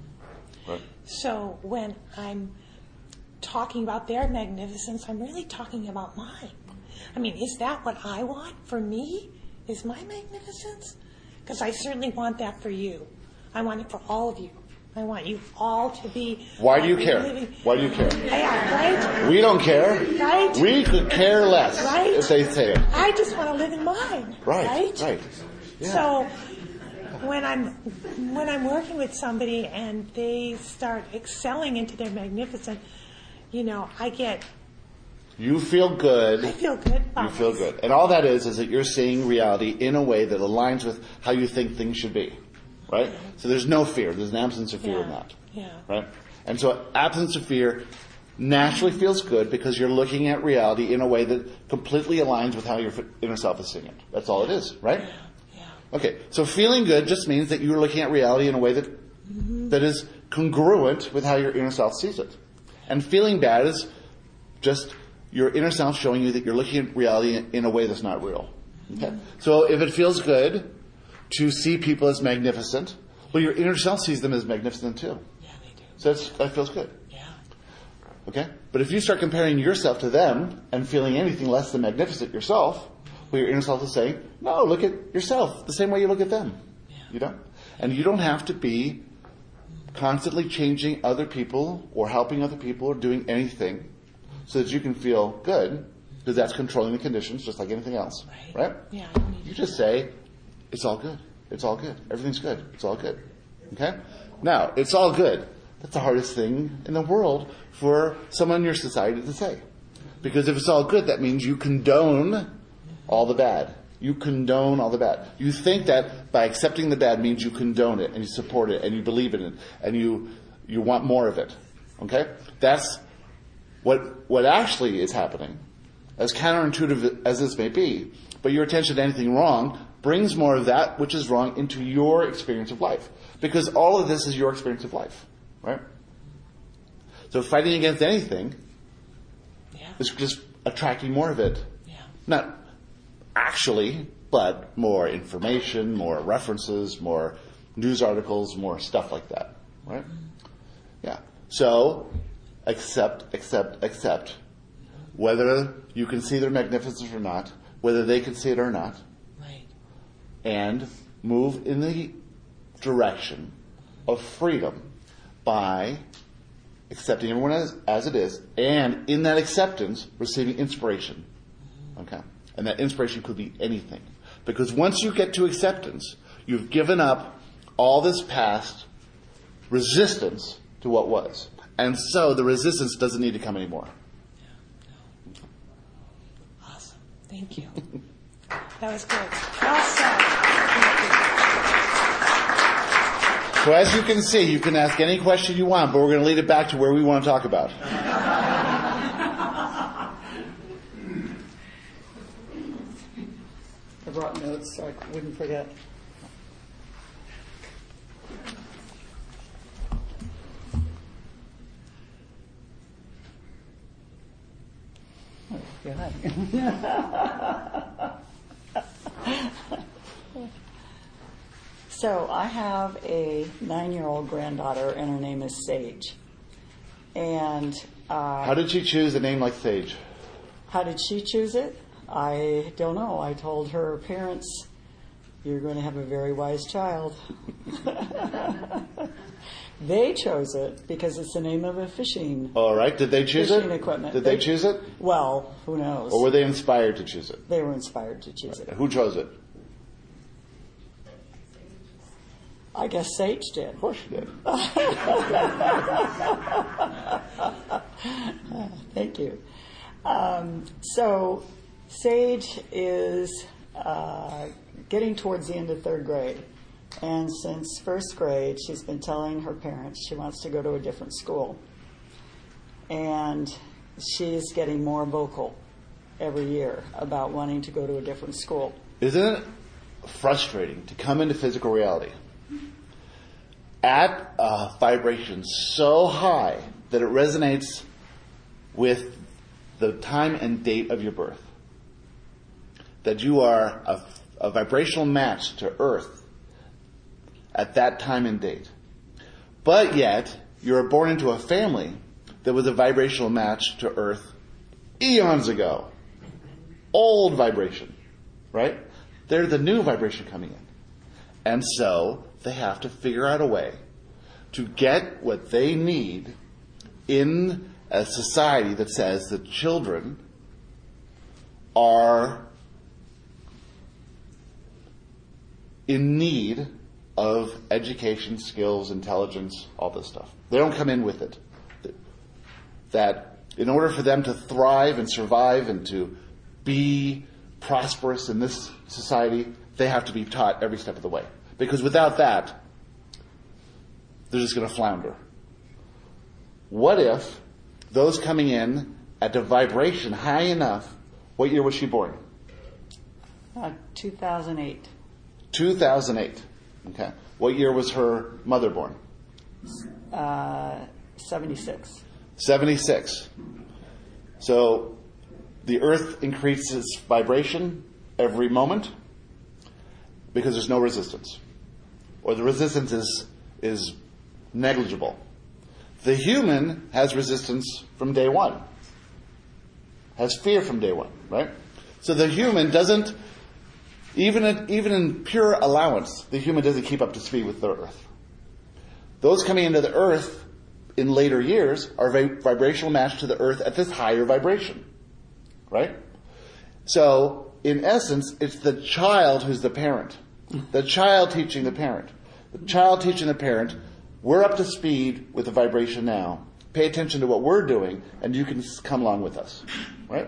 Speaker 2: Right?
Speaker 3: So when I'm talking about their magnificence, I'm really talking about mine. I mean, is that what I want for me? Is my magnificence? Because I certainly want that for you. I want it for all of you. I want you all to be...
Speaker 2: Why do you
Speaker 3: like,
Speaker 2: care?
Speaker 3: living-
Speaker 2: Why do you care?
Speaker 3: Yeah, right?
Speaker 2: We don't care.
Speaker 3: Right?
Speaker 2: We could care less
Speaker 3: Right?
Speaker 2: if they say it.
Speaker 3: I just want to live in mine.
Speaker 2: Right,
Speaker 3: Right?
Speaker 2: right. Yeah.
Speaker 3: So when I'm when I'm working with somebody and they start excelling into their magnificence, you know, I get
Speaker 2: You feel good.
Speaker 3: I feel good about
Speaker 2: You feel
Speaker 3: myself.
Speaker 2: good. And all that is, is that you're seeing reality in a way that aligns with how you think things should be. Right? So there's no fear. There's an absence of fear in
Speaker 3: Yeah.
Speaker 2: that.
Speaker 3: Yeah.
Speaker 2: Right? And so absence of fear naturally feels good because you're looking at reality in a way that completely aligns with how your inner self is seeing it. That's all it is, right?
Speaker 3: Yeah.
Speaker 2: Okay, so feeling good just means that you're looking at reality in a way that
Speaker 3: Mm-hmm.
Speaker 2: that is congruent with how your inner self sees it. And feeling bad is just your inner self showing you that you're looking at reality in, in a way that's not real. Okay?
Speaker 3: Mm-hmm.
Speaker 2: So if it feels good to see people as magnificent, well, your inner self sees them as magnificent too.
Speaker 3: Yeah, they do.
Speaker 2: So that's, that feels good.
Speaker 3: Yeah.
Speaker 2: Okay? But if you start comparing yourself to them and feeling anything less than magnificent yourself, well, your inner self is saying, no, look at yourself the same way you look at them.
Speaker 3: Yeah.
Speaker 2: You know? And you don't have to be constantly changing other people or helping other people or doing anything so that you can feel good, because that's controlling the conditions just like anything else.
Speaker 3: Right.
Speaker 2: Right?
Speaker 3: Yeah, I don't need
Speaker 2: You just say, it's all good. It's all good. Everything's good. It's all good. Okay? Now, it's all good. That's the hardest thing in the world for someone in your society to say. Because if it's all good, that means you condone all the bad. You condone all the bad. You think that by accepting the bad means you condone it and you support it and you believe in it and you you want more of it. Okay? That's what what actually is happening. As counterintuitive as this may be, but your attention to anything wrong brings more of that which is wrong into your experience of life. Because all of this is your experience of life. Right? So fighting against anything
Speaker 3: Yeah.
Speaker 2: is just attracting more of it.
Speaker 3: Yeah.
Speaker 2: Not actually, but more information, more references, more news articles, more stuff like that. Right? Yeah. So, accept, accept, accept. Whether you can see their magnificence or not, whether they can see it or not,
Speaker 3: Right.
Speaker 2: and move in the direction of freedom by accepting everyone as, as it is, and in that acceptance, receiving inspiration. Okay? And that inspiration could be anything. Because once you get to acceptance, you've given up all this past resistance to what was. And so the resistance doesn't need to come anymore.
Speaker 3: Awesome. Thank you. That was good. Well said.
Speaker 2: So as you can see, you can ask any question you want, but we're going to lead it back to where we want to talk about.
Speaker 4: I brought notes so I wouldn't forget. Oh, God. So I have a nine-year-old granddaughter, and her name is Sage. And uh,
Speaker 2: How did she choose a name like Sage?
Speaker 4: how did she choose it? I don't know. I told her parents, you're going to have a very wise child. They chose it because it's the name of a fishing.
Speaker 2: All right. Did they choose
Speaker 4: Fishing
Speaker 2: it?
Speaker 4: equipment.
Speaker 2: Did they,
Speaker 4: They-
Speaker 2: choose it?
Speaker 4: Well, who knows?
Speaker 2: Or were they inspired to choose it?
Speaker 4: They were inspired to choose it.
Speaker 2: Who chose it?
Speaker 4: I guess Sage did.
Speaker 2: Of course she did.
Speaker 4: Thank you. Um, so, Sage is uh, getting towards the end of third grade. And since first grade, she's been telling her parents she wants to go to a different school. And she's getting more vocal every year about wanting to go to a different school.
Speaker 2: Isn't it frustrating to come into physical reality at a vibration so high that it resonates with the time and date of your birth. That you are a, a vibrational match to Earth at that time and date. But yet, you were born into a family that was a vibrational match to Earth eons ago. Old vibration, right? They're the new vibration coming in. And so, they have to figure out a way to get what they need in a society that says that children are in need of education, skills, intelligence, all this stuff. They don't come in with it. That in order for them to thrive and survive and to be prosperous in this society, they have to be taught every step of the way. Because without that, they're just going to flounder. What if those coming in at a vibration high enough, what year was she born?
Speaker 5: Uh, two thousand eight.
Speaker 2: two thousand eight. Okay. What year was her mother born?
Speaker 5: Uh, seventy-six.
Speaker 2: seventy-six. So the Earth increases vibration every moment because there's no resistance. Or the resistance is, is negligible. The human has resistance from day one. Has fear from day one, right? So the human doesn't, even in, even in pure allowance, the human doesn't keep up to speed with the Earth. Those coming into the Earth in later years are a vibrational match to the Earth at this higher vibration, right? So, in essence, it's the child who's the parent. The child teaching the parent. The child teaching the parent, we're up to speed with the vibration now. Pay attention to what we're doing, and you can come along with us, right?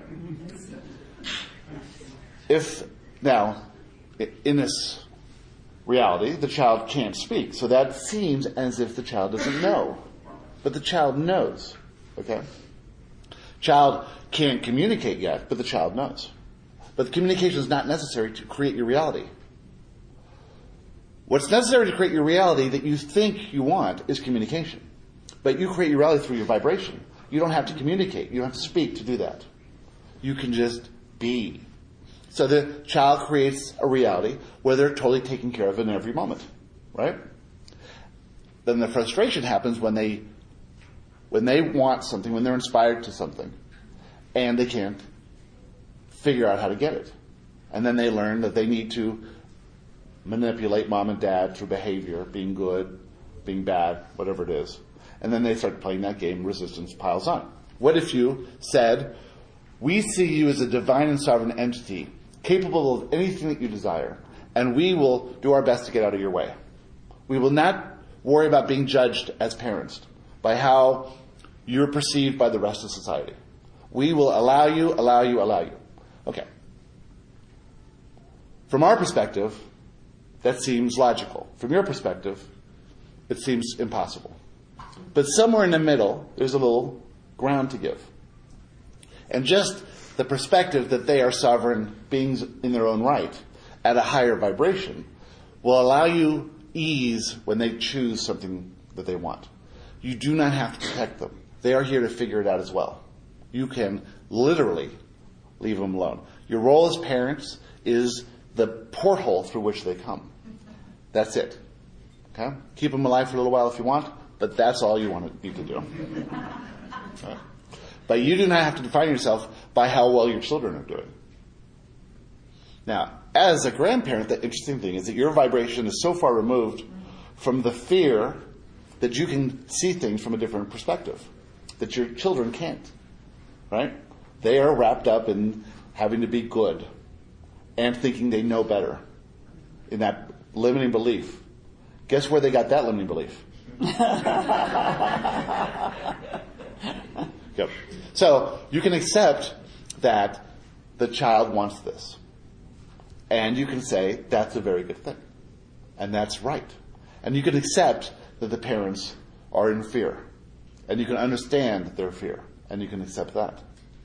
Speaker 2: If, now, in this reality, the child can't speak, so that seems as if the child doesn't know. But the child knows, okay? Child can't communicate yet, but the child knows. But the communication is not necessary to create your reality. What's necessary to create your reality that you think you want is communication. But you create your reality through your vibration. You don't have to communicate. You don't have to speak to do that. You can just be. So the child creates a reality where they're totally taken care of in every moment, right? Then the frustration happens when they when they want something, when they're inspired to something, and they can't figure out how to get it. And then they learn that they need to manipulate mom and dad through behavior, being good, being bad, whatever it is. And then they start playing that game, resistance piles on. What if you said, we see you as a divine and sovereign entity, capable of anything that you desire, and we will do our best to get out of your way. We will not worry about being judged as parents by how you're perceived by the rest of society. We will allow you, allow you, allow you. Okay. From our perspective, that seems logical. From your perspective, it seems impossible. But somewhere in the middle, there's a little ground to give. And just the perspective that they are sovereign beings in their own right at a higher vibration will allow you ease when they choose something that they want. You do not have to protect them. They are here to figure it out as well. You can literally leave them alone. Your role as parents is the porthole through which they come. That's it. Okay? Keep them alive for a little while if you want, but that's all you want to need to do. Okay? But you do not have to define yourself by how well your children are doing. Now, as a grandparent, the interesting thing is that your vibration is so far removed from the fear that you can see things from a different perspective, that your children can't. Right? They are wrapped up in having to be good and thinking they know better in that limiting belief. Guess where they got that limiting belief? Yep. So you can accept that the child wants this. And you can say, that's a very good thing. And that's right. And you can accept that the parents are in fear. And you can understand their fear. And you can accept that.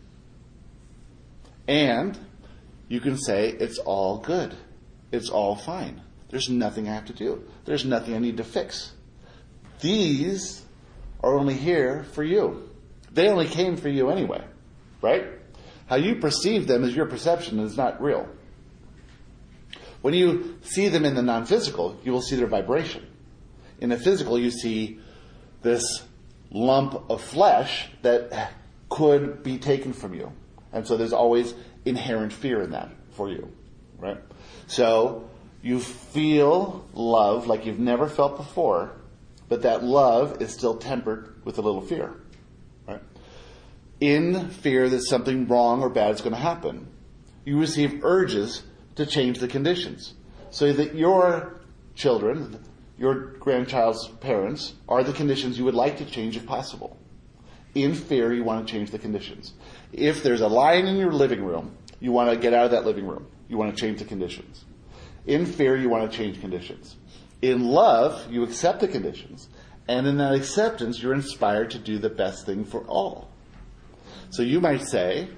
Speaker 2: And you can say, it's all good. It's all fine. There's nothing I have to do. There's nothing I need to fix. These are only here for you. They only came for you anyway. right? How you perceive them is your perception, and it's not real. When you see them in the non-physical, you will see their vibration. In the physical, you see this lump of flesh that could be taken from you. And so there's always inherent fear in that for you, right? So you feel love like you've never felt before, but that love is still tempered with a little fear, right? In fear that something wrong or bad is going to happen, you receive urges to change the conditions so that your children, your grandchild's parents, are the conditions you would like to change if possible. In fear, you want to change the conditions. If there's a lion in your living room, you want to get out of that living room. You want to change the conditions. In fear, you want to change conditions. In love, you accept the conditions. And in that acceptance, you're inspired to do the best thing for all. So you might say,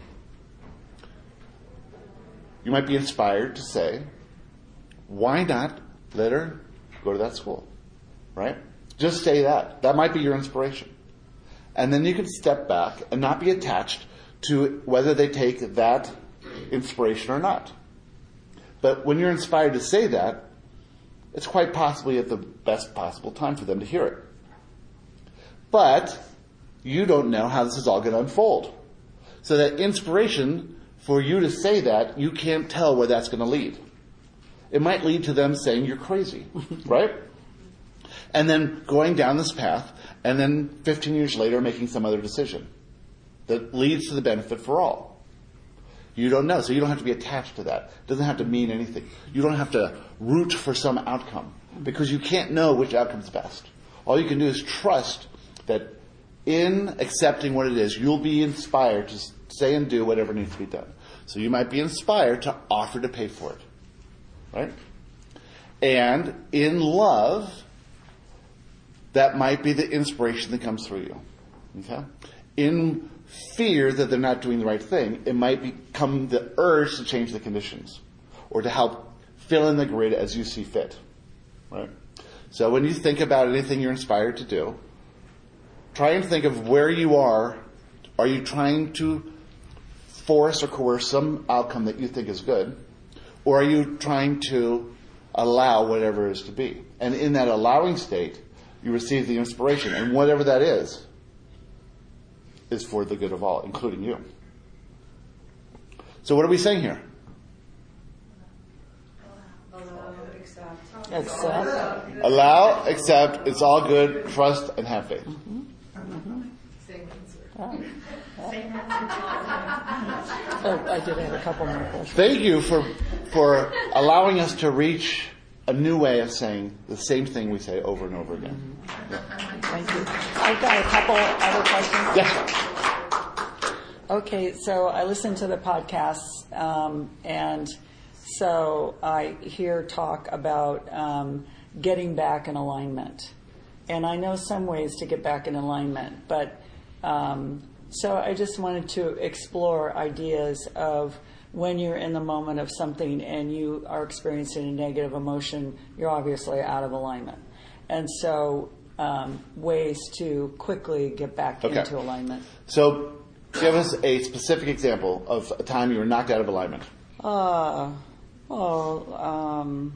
Speaker 2: you might be inspired to say, why not let her go to that school? Right? Just say that. That might be your inspiration. And then you can step back and not be attached to whether they take that inspiration or not. But when you're inspired to say that, it's quite possibly at the best possible time for them to hear it. But you don't know how this is all going to unfold. So that inspiration, for you to say that, you can't tell where that's going to lead. It might lead to them saying you're crazy, right? And then going down this path, and then fifteen years later making some other decision that leads to the benefit for all. You don't know, so you don't have to be attached to that. It doesn't have to mean anything. You don't have to root for some outcome, because you can't know which outcome's best. All you can do is trust that in accepting what it is, you'll be inspired to say and do whatever needs to be done. So you might be inspired to offer to pay for it. Right? And in love, that might be the inspiration that comes through you. Okay? In fear that they're not doing the right thing, it might become the urge to change the conditions or to help fill in the grid as you see fit. Right? So when you think about anything you're inspired to do, try and think of where you are. Are you trying to force or coerce some outcome that you think is good? Or are you trying to allow whatever is to be? And in that allowing state, you receive the inspiration. And whatever that is, is for the good of all, including you. So what are we saying here?
Speaker 5: Accept.
Speaker 2: Allow, accept, it's all good, trust, and have faith.
Speaker 5: Mm-hmm. Mm-hmm. Oh. Oh, I did have a couple more questions.
Speaker 2: Thank you for for allowing us to reach a new way of saying the same thing we say over and over again.
Speaker 5: Mm-hmm. Yeah. Thank you. I've got a couple other questions.
Speaker 2: Yeah.
Speaker 5: Okay, so I listen to the podcasts, um, and so I hear talk about um, getting back in alignment. And I know some ways to get back in alignment, but um, so I just wanted to explore ideas of when you're in the moment of something and you are experiencing a negative emotion, you're obviously out of alignment. And so um, ways to quickly get back
Speaker 2: okay.
Speaker 5: into alignment.
Speaker 2: So give us a specific example of a time you were knocked out of alignment.
Speaker 5: Uh, oh, um,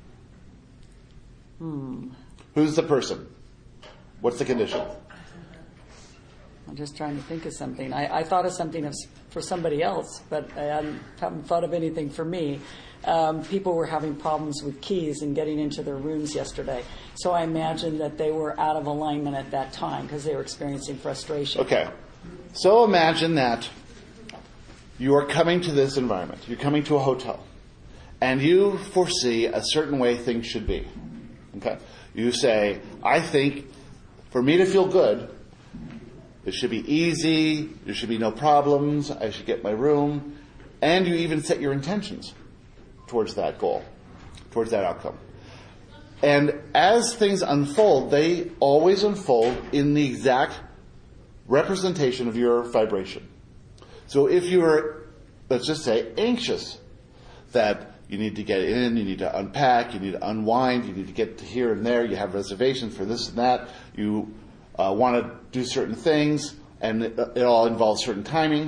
Speaker 5: hmm.
Speaker 2: Who's the person? What's the condition?
Speaker 5: I'm just trying to think of something. I, I thought of something of, for somebody else, but I hadn't, haven't thought of anything for me. Um, people were having problems with keys and getting into their rooms yesterday. So I imagine that they were out of alignment at that time because they were experiencing frustration.
Speaker 2: Okay. So imagine that you are coming to this environment. You're coming to a hotel. And you foresee a certain way things should be. Okay? You say, I think for me to feel good, it should be easy, there should be no problems, I should get my room, and you even set your intentions towards that goal, towards that outcome. And as things unfold, they always unfold in the exact representation of your vibration. So if you're, let's just say, anxious, that you need to get in, you need to unpack, you need to unwind, you need to get to here and there, you have reservations for this and that, you uh, want to do certain things, and it, it all involves certain timing.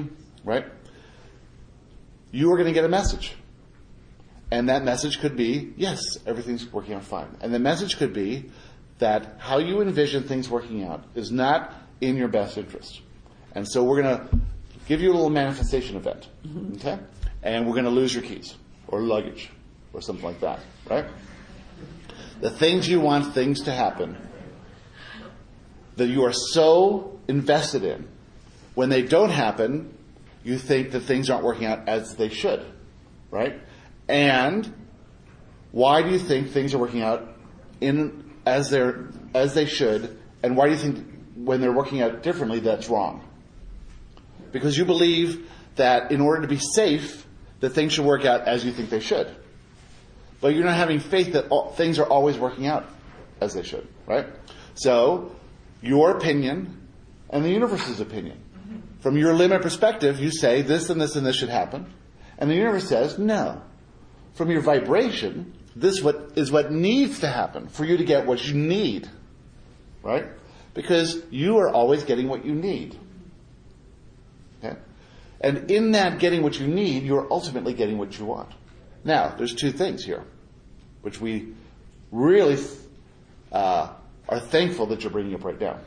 Speaker 2: right? You are going to get a message. And that message could be, yes, everything's working out fine. And the message could be that how you envision things working out is not in your best interest. And so we're going to give you a little manifestation event, okay? And we're going to lose your keys or luggage or something like that, right? The things you want things to happen that you are so invested in, when they don't happen, you think that things aren't working out as they should, right? And why do you think things are working out in as they're as they should? And why do you think when they're working out differently that's wrong? Because you believe that in order to be safe, that things should work out as you think they should. But you're not having faith that all, things are always working out as they should, right? So your opinion and the universe's opinion. From your limit perspective, you say this and this and this should happen. And the universe says no. From your vibration, this what is what needs to happen for you to get what you need. Right? Because you are always getting what you need. Okay? And in that getting what you need, you're ultimately getting what you want. Now, there's two things here, which we really uh, are thankful that you're bringing up right now.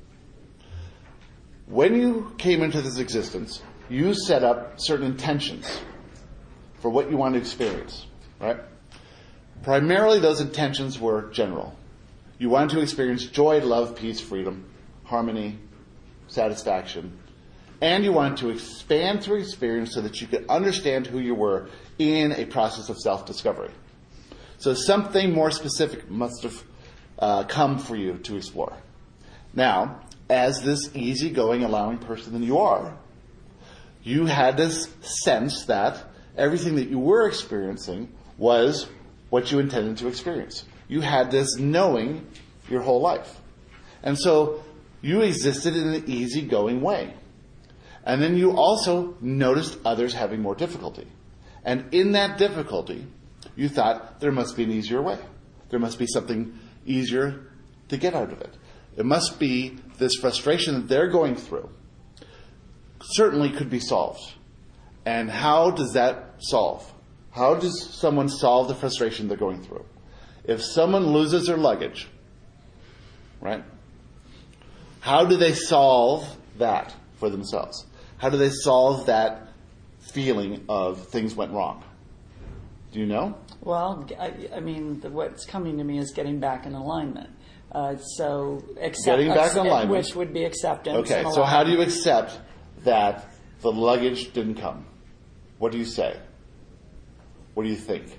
Speaker 2: When you came into this existence, you set up certain intentions for what you want to experience, right? Primarily, those intentions were general. You wanted to experience joy, love, peace, freedom, harmony, satisfaction, and you wanted to expand through experience so that you could understand who you were in a process of self-discovery. So something more specific must have uh, come for you to explore. Now, as this easygoing, allowing person that you are, you had this sense that everything that you were experiencing was what you intended to experience. You had this knowing your whole life. And so you existed in an easygoing way. And then you also noticed others having more difficulty. And in that difficulty, you thought there must be an easier way. There must be something easier to get out of it. It must be this frustration that they're going through certainly could be solved. And how does that solve? How does someone solve the frustration they're going through? If someone loses their luggage, right? How do they solve that for themselves? How do they solve that feeling of things went wrong? Do you know?
Speaker 5: Well, I, I mean, the, what's coming to me is getting back in alignment. Uh, so, accept,
Speaker 2: getting back in alignment,
Speaker 5: which would be acceptance.
Speaker 2: Okay, so how do you accept that the luggage didn't come? What do you say? What do you think?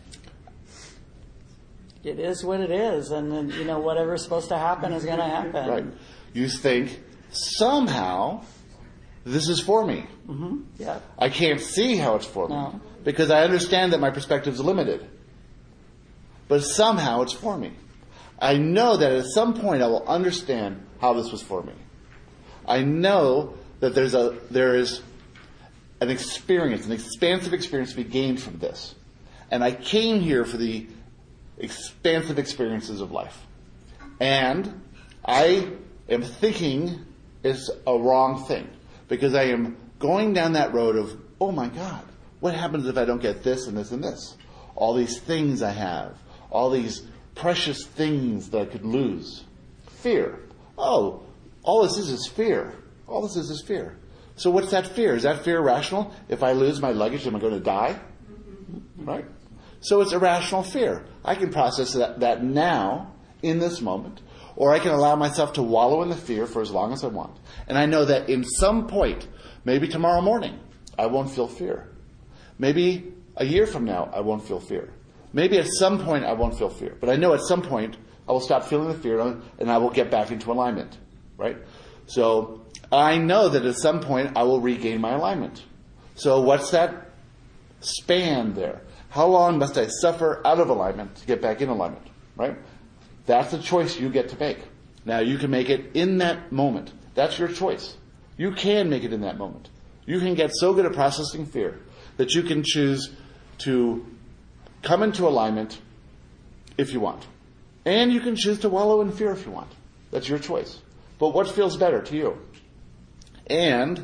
Speaker 5: It is what it is, and then, you know, whatever's supposed to happen is going to happen.
Speaker 2: Right. You think somehow this is for me.
Speaker 5: Mm-hmm. Yeah.
Speaker 2: I can't see how it's for me
Speaker 5: no.
Speaker 2: because I understand that my perspective is limited. But somehow it's for me. I know that at some point I will understand how this was for me. I know that there's a there is an experience, an expansive experience to be gained from this. And I came here for the expansive experiences of life. And I am thinking it's a wrong thing because I am going down that road of, oh my God, what happens if I don't get this and this and this? All these things I have, all these precious things that I could lose. Fear. Oh, all this is is fear. All this is is fear. So what's that fear? Is that fear irrational? If I lose my luggage, am I going to die? Right? So it's irrational fear. I can process that, that now, in this moment, or I can allow myself to wallow in the fear for as long as I want. And I know that in some point, maybe tomorrow morning, I won't feel fear. Maybe a year from now, I won't feel fear. Maybe at some point I won't feel fear. But I know at some point I will stop feeling the fear and I will get back into alignment. Right? So I know that at some point I will regain my alignment. So what's that span there? How long must I suffer out of alignment to get back in alignment? Right? That's a choice you get to make. Now you can make it in that moment. That's your choice. You can make it in that moment. You can get so good at processing fear that you can choose to come into alignment if you want. And you can choose to wallow in fear if you want. That's your choice. But what feels better to you? And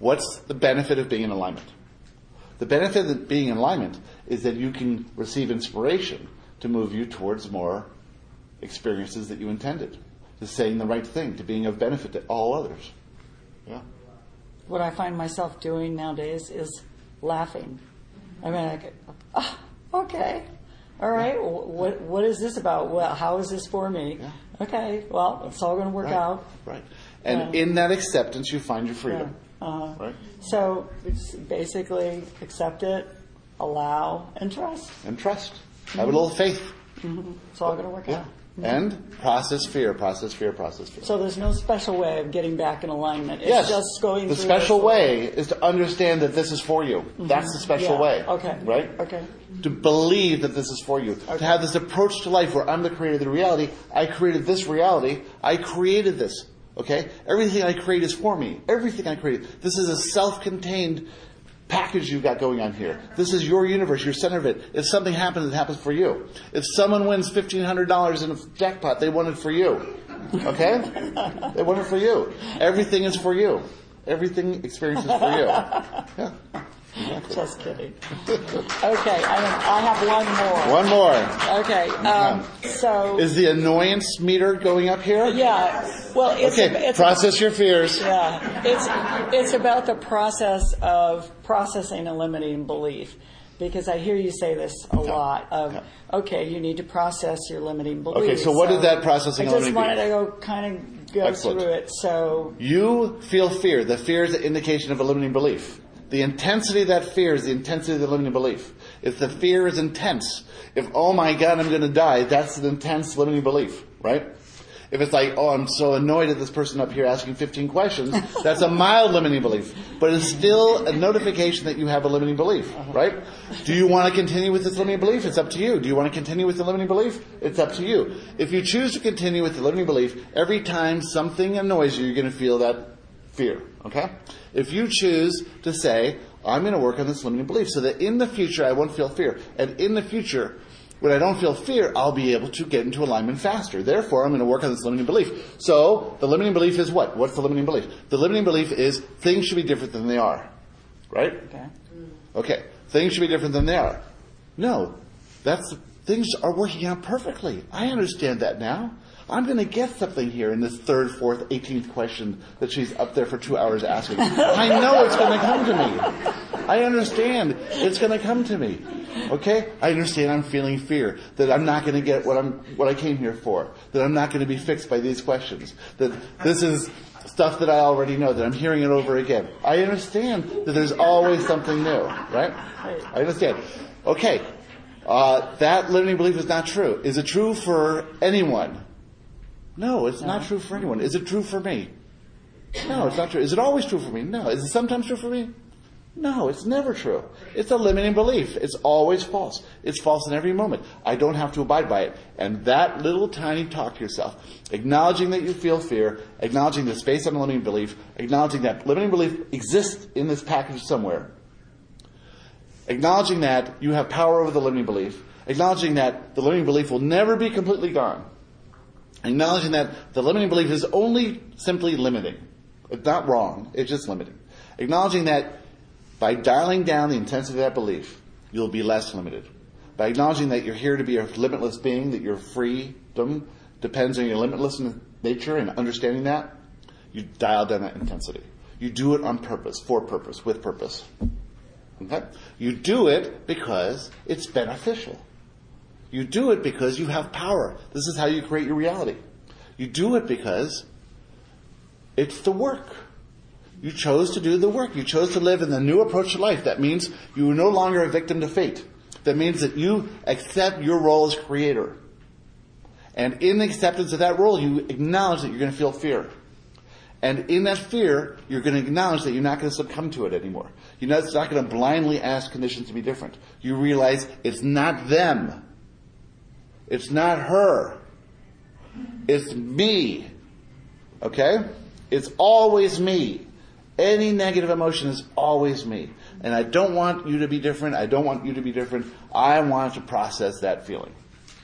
Speaker 2: What's the benefit of being in alignment? The benefit of being in alignment is that you can receive inspiration to move you towards more experiences that you intended, to saying the right thing, to being of benefit to all others. Yeah.
Speaker 5: What I find myself doing nowadays is laughing. I mean, I go, oh, okay, all right. Yeah. What what is this about? Well, how is this for me? Yeah. Okay, well, it's all going to work
Speaker 2: right.
Speaker 5: out.
Speaker 2: Right. And
Speaker 5: yeah.
Speaker 2: in that acceptance, you find your freedom.
Speaker 5: Yeah. Uh-huh.
Speaker 2: Right.
Speaker 5: So it's basically accept it, allow, and trust.
Speaker 2: And trust. Mm-hmm. Have a little faith.
Speaker 5: Mm-hmm. It's all going to work
Speaker 2: yeah.
Speaker 5: out. Mm-hmm.
Speaker 2: And process fear, process fear, process fear.
Speaker 5: So there's no special way of getting back in alignment. It's
Speaker 2: yes.
Speaker 5: just going
Speaker 2: the
Speaker 5: through
Speaker 2: special
Speaker 5: this
Speaker 2: way is to understand that this is for you. Mm-hmm. That's the special
Speaker 5: yeah.
Speaker 2: way.
Speaker 5: Okay.
Speaker 2: Right?
Speaker 5: Okay.
Speaker 2: To believe that this is for you.
Speaker 5: Okay.
Speaker 2: To have this approach to life where I'm the creator of the reality. I created this reality. I created this. Okay? Everything I create is for me. Everything I create. This is a self-contained package you've got going on here. This is your universe, your center of it. If something happens, it happens for you. If someone wins fifteen hundred dollars in a jackpot, they won it for you. Okay? They won it for you. Everything is for you. Everything experience is for you. Yeah. Exactly.
Speaker 5: Just kidding. Okay, I, I have one more.
Speaker 2: One more.
Speaker 5: Okay, um, so...
Speaker 2: Is the annoyance meter going up here?
Speaker 5: Yeah. Well, it's...
Speaker 2: Okay,
Speaker 5: a, it's
Speaker 2: process
Speaker 5: a,
Speaker 2: your fears.
Speaker 5: Yeah. It's, it's about the process of processing and limiting belief. Because I hear you say this a yeah. lot of, yeah. okay, you need to process your limiting beliefs.
Speaker 2: Okay, so what so did that processing and limiting
Speaker 5: I just wanted to go kind of go
Speaker 2: Excellent.
Speaker 5: through it, so...
Speaker 2: You feel fear. The fear is an indication of a limiting belief. The intensity of that fear is the intensity of the limiting belief. If the fear is intense, if, oh my God, I'm going to die, that's an intense limiting belief, right? If it's like, oh, I'm so annoyed at this person up here asking fifteen questions, that's a mild limiting belief. But it's still a notification that you have a limiting belief, right? Do you want to continue with this limiting belief? It's up to you. Do you want to continue with the limiting belief? It's up to you. If you choose to continue with the limiting belief, every time something annoys you, you're going to feel that fear, okay? If you choose to say, I'm going to work on this limiting belief so that in the future I won't feel fear. And in the future, when I don't feel fear, I'll be able to get into alignment faster. Therefore, I'm going to work on this limiting belief. So, the limiting belief is what? What's the limiting belief? The limiting belief is things should be different than they are. Right?
Speaker 5: Okay.
Speaker 2: Okay. Things should be different than they are. No. That's, things are working out perfectly. I understand that now. I'm going to get something here in this third, fourth, eighteenth question that she's up there for two hours asking. I know it's going to come to me. I understand it's going to come to me. Okay? I understand I'm feeling fear, that I'm not going to get what I'm, what I came here for, that I'm not going to be fixed by these questions, that this is stuff that I already know, that I'm hearing it over again. I understand that there's always something new, right? I understand. Okay. Uh, that limiting belief is not true. Is it true for anyone? No, it's no. not true for anyone. Is it true for me? No, it's not true. Is it always true for me? No. Is it sometimes true for me? No, it's never true. It's a limiting belief. It's always false. It's false in every moment. I don't have to abide by it. And that little tiny talk to yourself, acknowledging that you feel fear, acknowledging the space on a limiting belief, acknowledging that limiting belief exists in this package somewhere, acknowledging that you have power over the limiting belief, acknowledging that the limiting belief will never be completely gone, acknowledging that the limiting belief is only simply limiting. It's not wrong. It's just limiting. Acknowledging that by dialing down the intensity of that belief, you'll be less limited. By acknowledging that you're here to be a limitless being, that your freedom depends on your limitless nature, and understanding that, you dial down that intensity. You do it on purpose, for purpose, with purpose. Okay? You do it because it's beneficial. You do it because you have power. This is how you create your reality. You do it because it's the work. You chose to do the work. You chose to live in the new approach to life. That means you are no longer a victim to fate. That means that you accept your role as creator. And in acceptance of that role, you acknowledge that you're going to feel fear. And in that fear, you're going to acknowledge that you're not going to succumb to it anymore. You're not, not going to blindly ask conditions to be different. You realize it's not them. It's not her. It's me. Okay? It's always me. Any negative emotion is always me. And I don't want you to be different. I don't want you to be different. I want to process that feeling.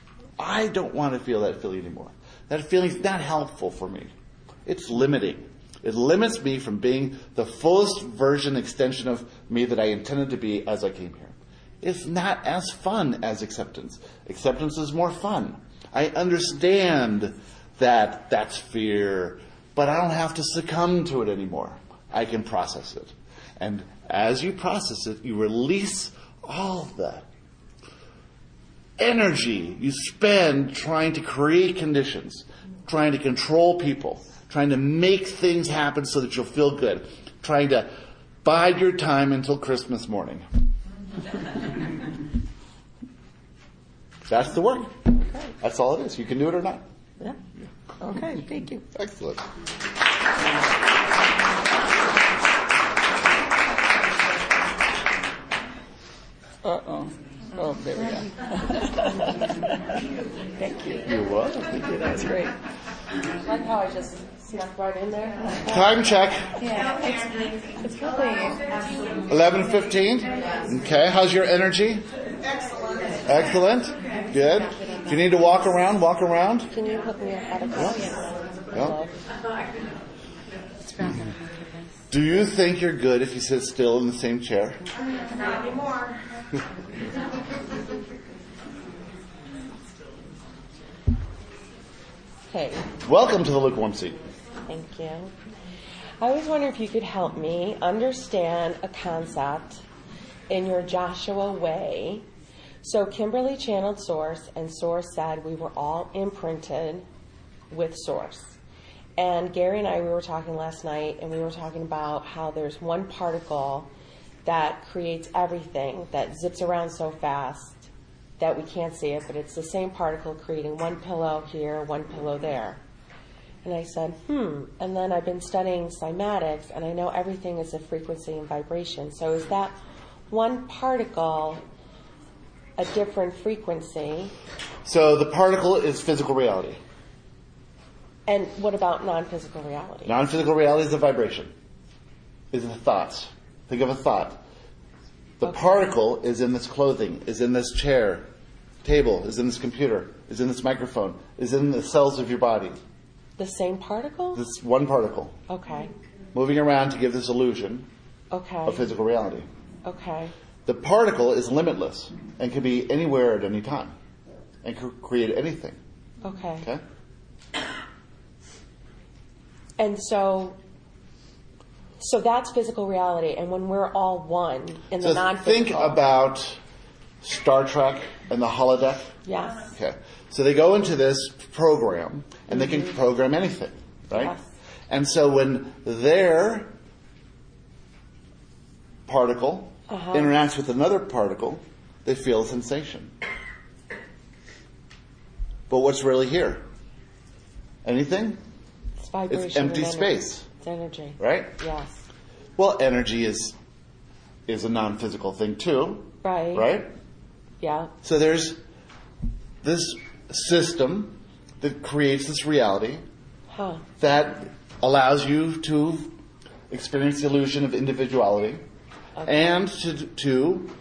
Speaker 2: I don't want to feel that feeling anymore. That feeling is not helpful for me. It's limiting. It limits me from being the fullest version, extension of me that I intended to be as I came here. It's not as fun as acceptance. Acceptance is more fun. I understand that that's fear, but I don't have to succumb to it anymore. I can process it. And as you process it, you release all of that energy you spend trying to create conditions, trying to control people, trying to make things happen so that you'll feel good, trying to bide your time until Christmas morning. That's the work. That's all it is. You can do it or not.
Speaker 4: Yeah. Okay, thank you.
Speaker 2: Excellent.
Speaker 5: Uh-oh. Oh, there we go. Thank you.
Speaker 2: You're welcome.
Speaker 5: Thank you. That was great.
Speaker 6: I like how I just snuck right in there.
Speaker 2: Time check.
Speaker 6: Yeah, it's, it's probably
Speaker 2: eleven fifteen. Okay, how's your energy?
Speaker 6: excellent.
Speaker 2: Excellent. Good. If you need to walk around, walk around.
Speaker 6: Can you hook me up at a
Speaker 2: Yeah. Do you think you're good if you sit still in the same chair?
Speaker 6: Not anymore. Hey,
Speaker 2: Welcome to the lukewarm seat.
Speaker 6: thank you. I was wondering if you could help me understand a concept in your Joshua way. So Kimberly channeled Source, and Source said we were all imprinted with Source. And Gary and I, we were talking last night, and we were talking about how there's one particle that creates everything, that zips around so fast that we can't see it, but it's the same particle creating one pillow here, one pillow there. And I said, hmm. And then I've been studying cymatics, and I know everything is a frequency and vibration. So is that one particle a different frequency?
Speaker 2: So the particle is physical reality.
Speaker 6: And what about non-physical reality?
Speaker 2: Non-physical reality is a vibration. Is the thoughts. Think of a thought. The
Speaker 6: Okay.
Speaker 2: particle is in this clothing, is in this chair, table, is in this computer, is in this microphone, is in the cells of your body.
Speaker 6: The same particle?
Speaker 2: This one particle
Speaker 6: Okay.
Speaker 2: moving around to give this illusion
Speaker 6: Okay.
Speaker 2: of physical reality.
Speaker 6: Okay.
Speaker 2: The particle is limitless and can be anywhere at any time and can create anything.
Speaker 6: Okay.
Speaker 2: Okay?
Speaker 6: And so, so that's physical reality. And when we're all one in the
Speaker 2: So
Speaker 6: non-physical.
Speaker 2: think about Star Trek and the holodeck.
Speaker 6: Yes.
Speaker 2: Okay. So they go into this program and they can program anything, right?
Speaker 6: Yes.
Speaker 2: And so when their particle
Speaker 6: Uh-huh.
Speaker 2: interacts with another particle, they feel a sensation. But what's really here? Anything?
Speaker 6: It's vibration.
Speaker 2: It's empty
Speaker 6: and energy.
Speaker 2: space,
Speaker 6: It's energy.
Speaker 2: right?
Speaker 6: Yes.
Speaker 2: Well, energy is is a non-physical thing too,
Speaker 6: Right.
Speaker 2: right?
Speaker 6: Yeah.
Speaker 2: So there's this system that creates this reality
Speaker 6: Huh.
Speaker 2: that allows you to experience the illusion of individuality
Speaker 6: Okay.
Speaker 2: and to, to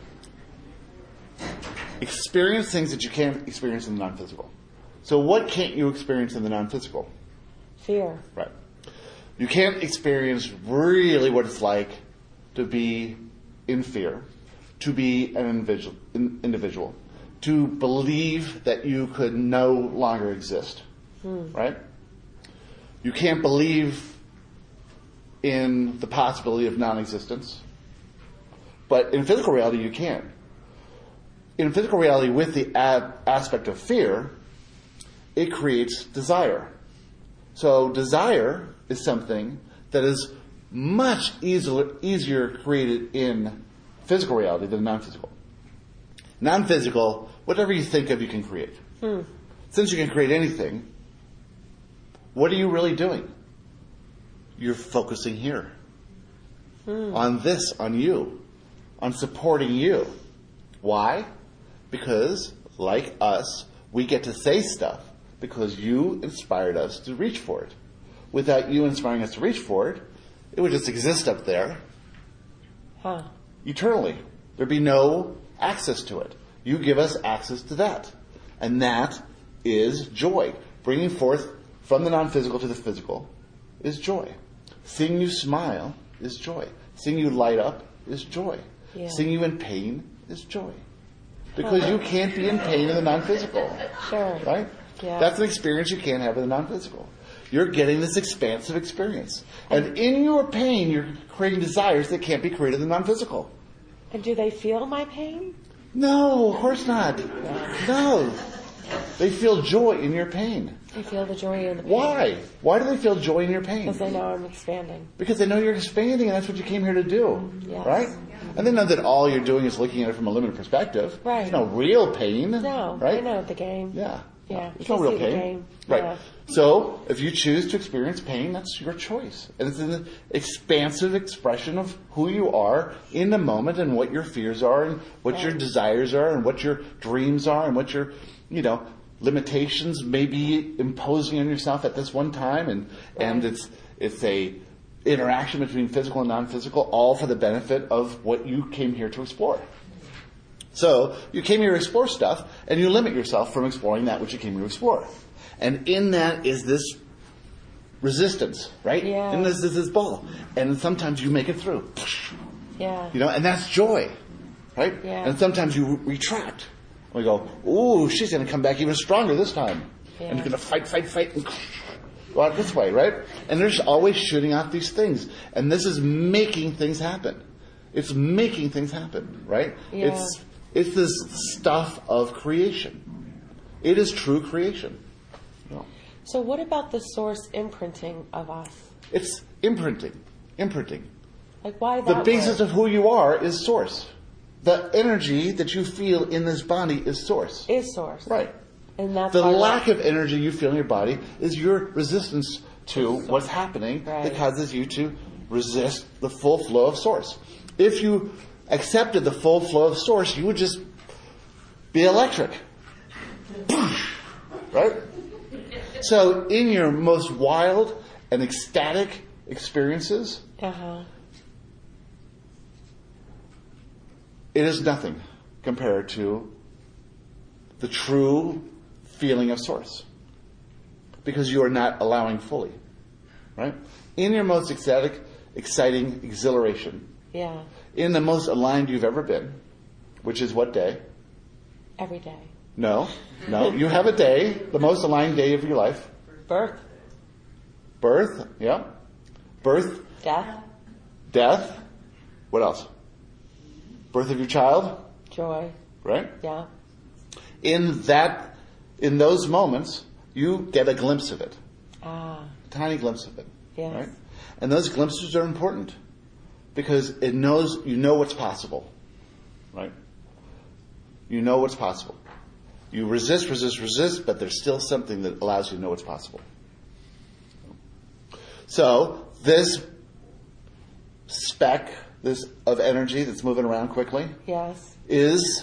Speaker 2: experience things that you can't experience in the non-physical. So what can't you experience in the non-physical?
Speaker 6: Fear.
Speaker 2: Right. You can't experience really what it's like to be in fear, to be an individual, in, individual, to believe that you could no longer exist.
Speaker 6: Hmm.
Speaker 2: Right? You can't believe in the possibility of non-existence. But in physical reality, you can. In physical reality, with the ad- aspect of fear, it creates desire. So desire is something that is much easier, easier created in physical reality than non-physical. Non-physical, whatever you think of, you can create.
Speaker 6: Hmm.
Speaker 2: Since you can create anything, what are you really doing? You're focusing here.
Speaker 6: Hmm.
Speaker 2: On this, on you. On supporting you. Why? Because, like us, we get to say stuff because you inspired us to reach for it. Without you inspiring us to reach for it, it would just exist up there
Speaker 6: Huh.
Speaker 2: eternally. There'd be no access to it. You give us access to that. And that is joy. Bringing forth from the non-physical to the physical is joy. Seeing you smile is joy. Seeing you light up is joy.
Speaker 6: Yeah.
Speaker 2: Seeing you in pain is joy. Because you can't be in pain in the non-physical.
Speaker 6: Sure.
Speaker 2: Right?
Speaker 6: Yeah.
Speaker 2: That's an experience you can't have in the non-physical. You're getting this expansive experience. And in your pain, you're creating desires that can't be created in the non-physical.
Speaker 6: And do they feel my pain?
Speaker 2: No, of course not. No. They feel joy in your pain.
Speaker 6: They feel the joy in the pain.
Speaker 2: Why? Why do they feel joy in your pain?
Speaker 6: Because they know I'm expanding.
Speaker 2: Because they know you're expanding and that's what you came here to do.
Speaker 6: Yes.
Speaker 2: Right? And they know that all you're doing is looking at it from a limited perspective.
Speaker 6: Right.
Speaker 2: There's no real pain.
Speaker 6: No,
Speaker 2: right?
Speaker 6: I know the game.
Speaker 2: Yeah.
Speaker 6: Yeah.
Speaker 2: There's
Speaker 6: You
Speaker 2: no real
Speaker 6: see the
Speaker 2: pain.
Speaker 6: game.
Speaker 2: Right.
Speaker 6: Yeah.
Speaker 2: So, if you choose to experience pain, that's your choice. And it's an expansive expression of who you are in the moment and what your fears are and what
Speaker 6: Right.
Speaker 2: your desires are and what your dreams are and what your, you know, limitations may be imposing on yourself at this one time. And, and
Speaker 6: Right.
Speaker 2: it's, it's a interaction between physical and non-physical, all for the benefit of what you came here to explore. So, you came here to explore stuff, and you limit yourself from exploring that which you came here to explore. And in that is this resistance, right?
Speaker 6: Yeah.
Speaker 2: And this is this ball. And sometimes you make it through.
Speaker 6: Yeah.
Speaker 2: You know, and that's joy, right?
Speaker 6: Yeah.
Speaker 2: And sometimes you re- retract. We go, ooh, she's going to come back even stronger this time.
Speaker 6: Yeah.
Speaker 2: And you're going to fight, fight, fight, and go out this way, right? And there's always shooting out these things. And this is making things happen. It's making things happen, right?
Speaker 6: Yeah.
Speaker 2: It's it's this stuff of creation. It is true creation. No.
Speaker 6: So what about the source imprinting of us?
Speaker 2: It's imprinting. Imprinting.
Speaker 6: Like why
Speaker 2: The
Speaker 6: that
Speaker 2: basis
Speaker 6: word?
Speaker 2: of who you are is source. The energy that you feel in this body is source.
Speaker 6: is source.
Speaker 2: Right.
Speaker 6: And that's
Speaker 2: The
Speaker 6: why
Speaker 2: lack of energy you feel in your body is your resistance to what's happening
Speaker 6: Right.
Speaker 2: that causes you to resist the full flow of source. If you accepted the full flow of source, you would just be electric. Right? So in your most wild and ecstatic experiences,
Speaker 6: Uh-huh.
Speaker 2: it is nothing compared to the true feeling of source. Because you are not allowing fully. Right? In your most ecstatic, exciting exhilaration,
Speaker 6: Yeah.
Speaker 2: in the most aligned you've ever been, which is what day?
Speaker 6: Every day.
Speaker 2: No, no. You have a day, the most aligned day of your life.
Speaker 6: Birth.
Speaker 2: Birth, yeah. Birth,
Speaker 6: Death.
Speaker 2: death. What else? Birth of your child,
Speaker 6: Joy.
Speaker 2: right?
Speaker 6: Yeah.
Speaker 2: In that, in those moments, you get a glimpse of it.
Speaker 6: Ah.
Speaker 2: A tiny glimpse of it.
Speaker 6: Yes.
Speaker 2: Right? And those glimpses are important because it knows, you know what's possible. Right? You know what's possible. You resist, resist, resist, but there's still something that allows you to know what's possible. So, this speck this of energy that's moving around quickly
Speaker 6: Yes.
Speaker 2: is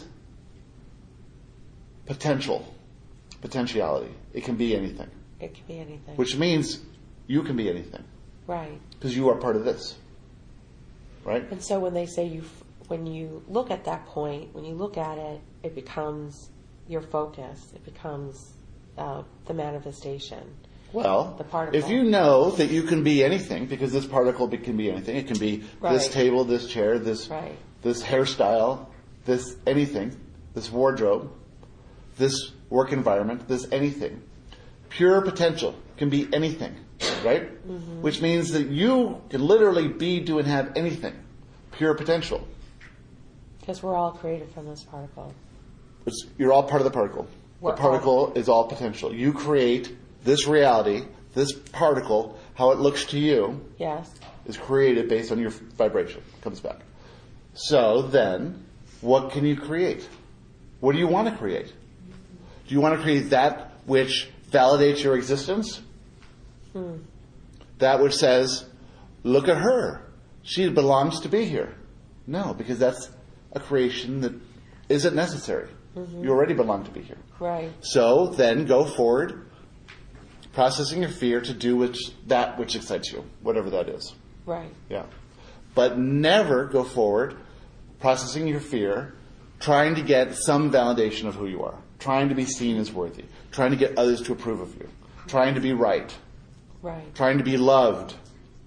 Speaker 2: potential. Potentiality. It can be anything.
Speaker 6: It could be anything.
Speaker 2: Which means you can be anything.
Speaker 6: Right.
Speaker 2: Because you are part of this. Right?
Speaker 6: And so when they say you, when you look at that point, when you look at it, it becomes your focus. It becomes uh, the manifestation.
Speaker 2: Well,
Speaker 6: The particle.
Speaker 2: if you know that you can be anything, because this particle be- can be anything, it can be this
Speaker 6: Right.
Speaker 2: table, this chair, this
Speaker 6: Right.
Speaker 2: this hairstyle, this anything, this wardrobe, this work environment, this anything. Pure potential can be anything, right? Mm-hmm. Which means that you can literally be, do, and have anything. Pure potential.
Speaker 6: Because we're all created from this particle.
Speaker 2: It's, you're all part of the particle.
Speaker 6: We're
Speaker 2: the particle is all potential. You create this reality, this particle, how it looks to you,
Speaker 6: Yes.
Speaker 2: is created based on your vibration. Comes back. So then, what can you create? What do you want to create? Do you want to create that which validates your existence?
Speaker 6: Hmm.
Speaker 2: That which says, look at her. She belongs to be here. No, because that's a creation that isn't necessary. Mm-hmm. You already belong to be here.
Speaker 6: Right.
Speaker 2: So then go forward, processing your fear to do which, that which excites you, whatever that is.
Speaker 6: Right.
Speaker 2: Yeah. But never go forward processing your fear, trying to get some validation of who you are, trying to be seen as worthy, trying to get others to approve of you, trying to be right,
Speaker 6: Right.
Speaker 2: trying to be loved,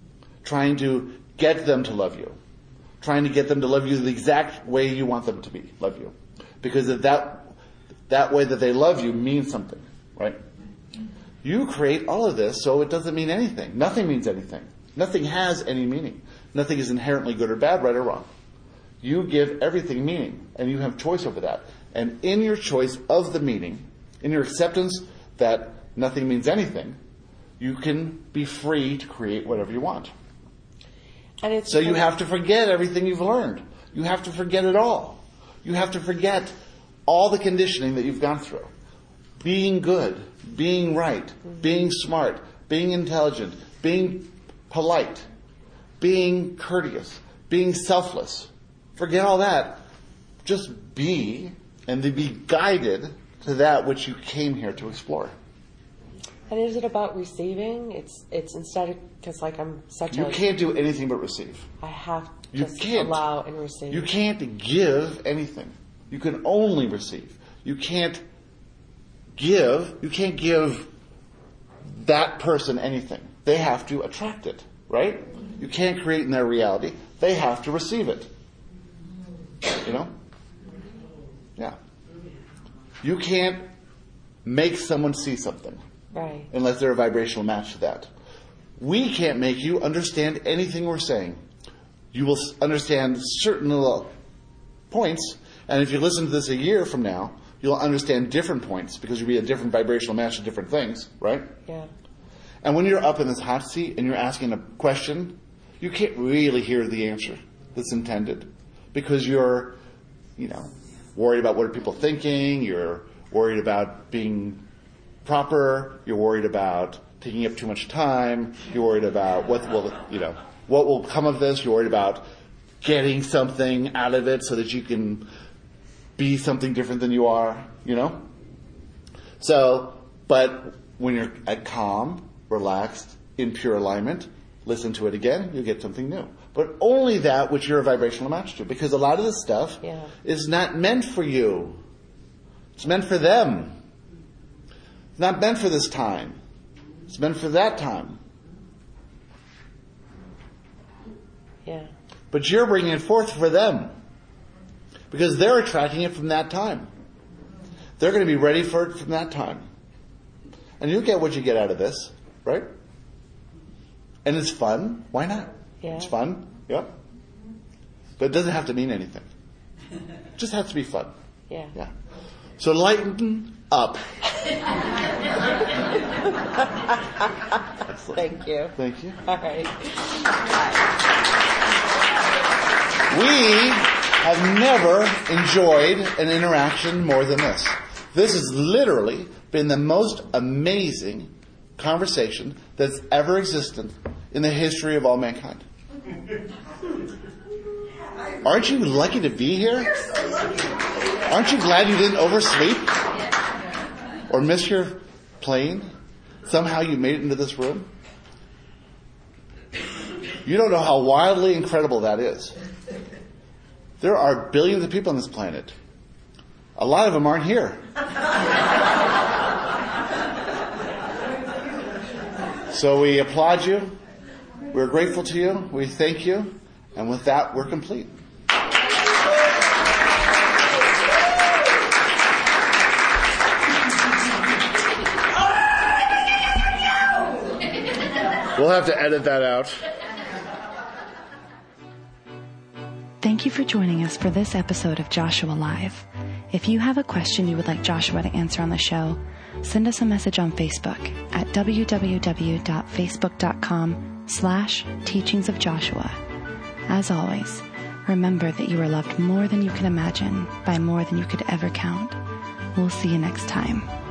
Speaker 2: trying to get them to love you, trying to get them to love you the exact way you want them to be, love you. Because if that, that way that they love you means something, right? You create all of this, so it doesn't mean anything. Nothing means anything. Nothing has any meaning. Nothing is inherently good or bad, right or wrong. You give everything meaning, and you have choice over that. And in your choice of the meaning, in your acceptance that nothing means anything, you can be free to create whatever you want.
Speaker 6: And it's
Speaker 2: so you have to forget everything you've learned. You have to forget it all. You have to forget all the conditioning that you've gone through. Being good, being right, mm-hmm. being smart, being intelligent, being polite, being courteous, being selfless. Forget all that. Just be, and to be guided to that which you came here to explore.
Speaker 6: And is it about receiving? It's it's instead of, because like I'm such
Speaker 2: you
Speaker 6: a...
Speaker 2: You can't do anything but receive.
Speaker 6: I have to
Speaker 2: you
Speaker 6: just
Speaker 2: can't,
Speaker 6: allow and receive.
Speaker 2: You can't give anything. You can only receive. You can't give, you can't give that person anything. They have to attract it, right? You can't create in their reality. They have to receive it. You know? Yeah. You can't make someone see something.
Speaker 6: Right.
Speaker 2: Unless they're a vibrational match to that. We can't make you understand anything we're saying. You will understand certain little points, and if you listen to this a year from now, you'll understand different points because you'll be a different vibrational match to different things, right?
Speaker 6: Yeah.
Speaker 2: And when you're up in this hot seat and you're asking a question, you can't really hear the answer that's intended because you're, you know, worried about what are people thinking, you're worried about being proper, you're worried about taking up too much time, you're worried about what will, you know, what will come of this, you're worried about getting something out of it so that you can be something different than you are, you know? So, but when you're at calm, relaxed, in pure alignment, listen to it again, you'll get something new. But only that which you're a vibrational match to, because a lot of this stuff
Speaker 6: yeah.
Speaker 2: is not meant for you. It's meant for them. It's not meant for this time. It's meant for that time.
Speaker 6: Yeah.
Speaker 2: But you're bringing it forth for them. Because they're attracting it from that time. They're going to be ready for it from that time. And you'll get what you get out of this, right? And it's fun. Why not?
Speaker 6: Yeah.
Speaker 2: It's fun. Yep. But it doesn't have to mean anything. It just has to be fun.
Speaker 6: Yeah.
Speaker 2: Yeah. So lighten up.
Speaker 6: Thank you.
Speaker 2: Thank you.
Speaker 6: All right.
Speaker 2: We have never enjoyed an interaction more than this. This has literally been the most amazing conversation that's ever existed in the history of all mankind. Aren't you lucky to be here? Aren't you glad you didn't oversleep? Or miss your plane? Somehow you made it into this room? You don't know how wildly incredible that is. There are billions of people on this planet. A lot of them aren't here. So we applaud you. We're grateful to you. We thank you. And with that, we're complete. We'll have to edit that out.
Speaker 1: Thank you for joining us for this episode of Joshua Live. If you have a question you would like Joshua to answer on the show, send us a message on Facebook at www.facebook.com slash teachings of Joshua. As always, remember that you are loved more than you can imagine by more than you could ever count. We'll see you next time.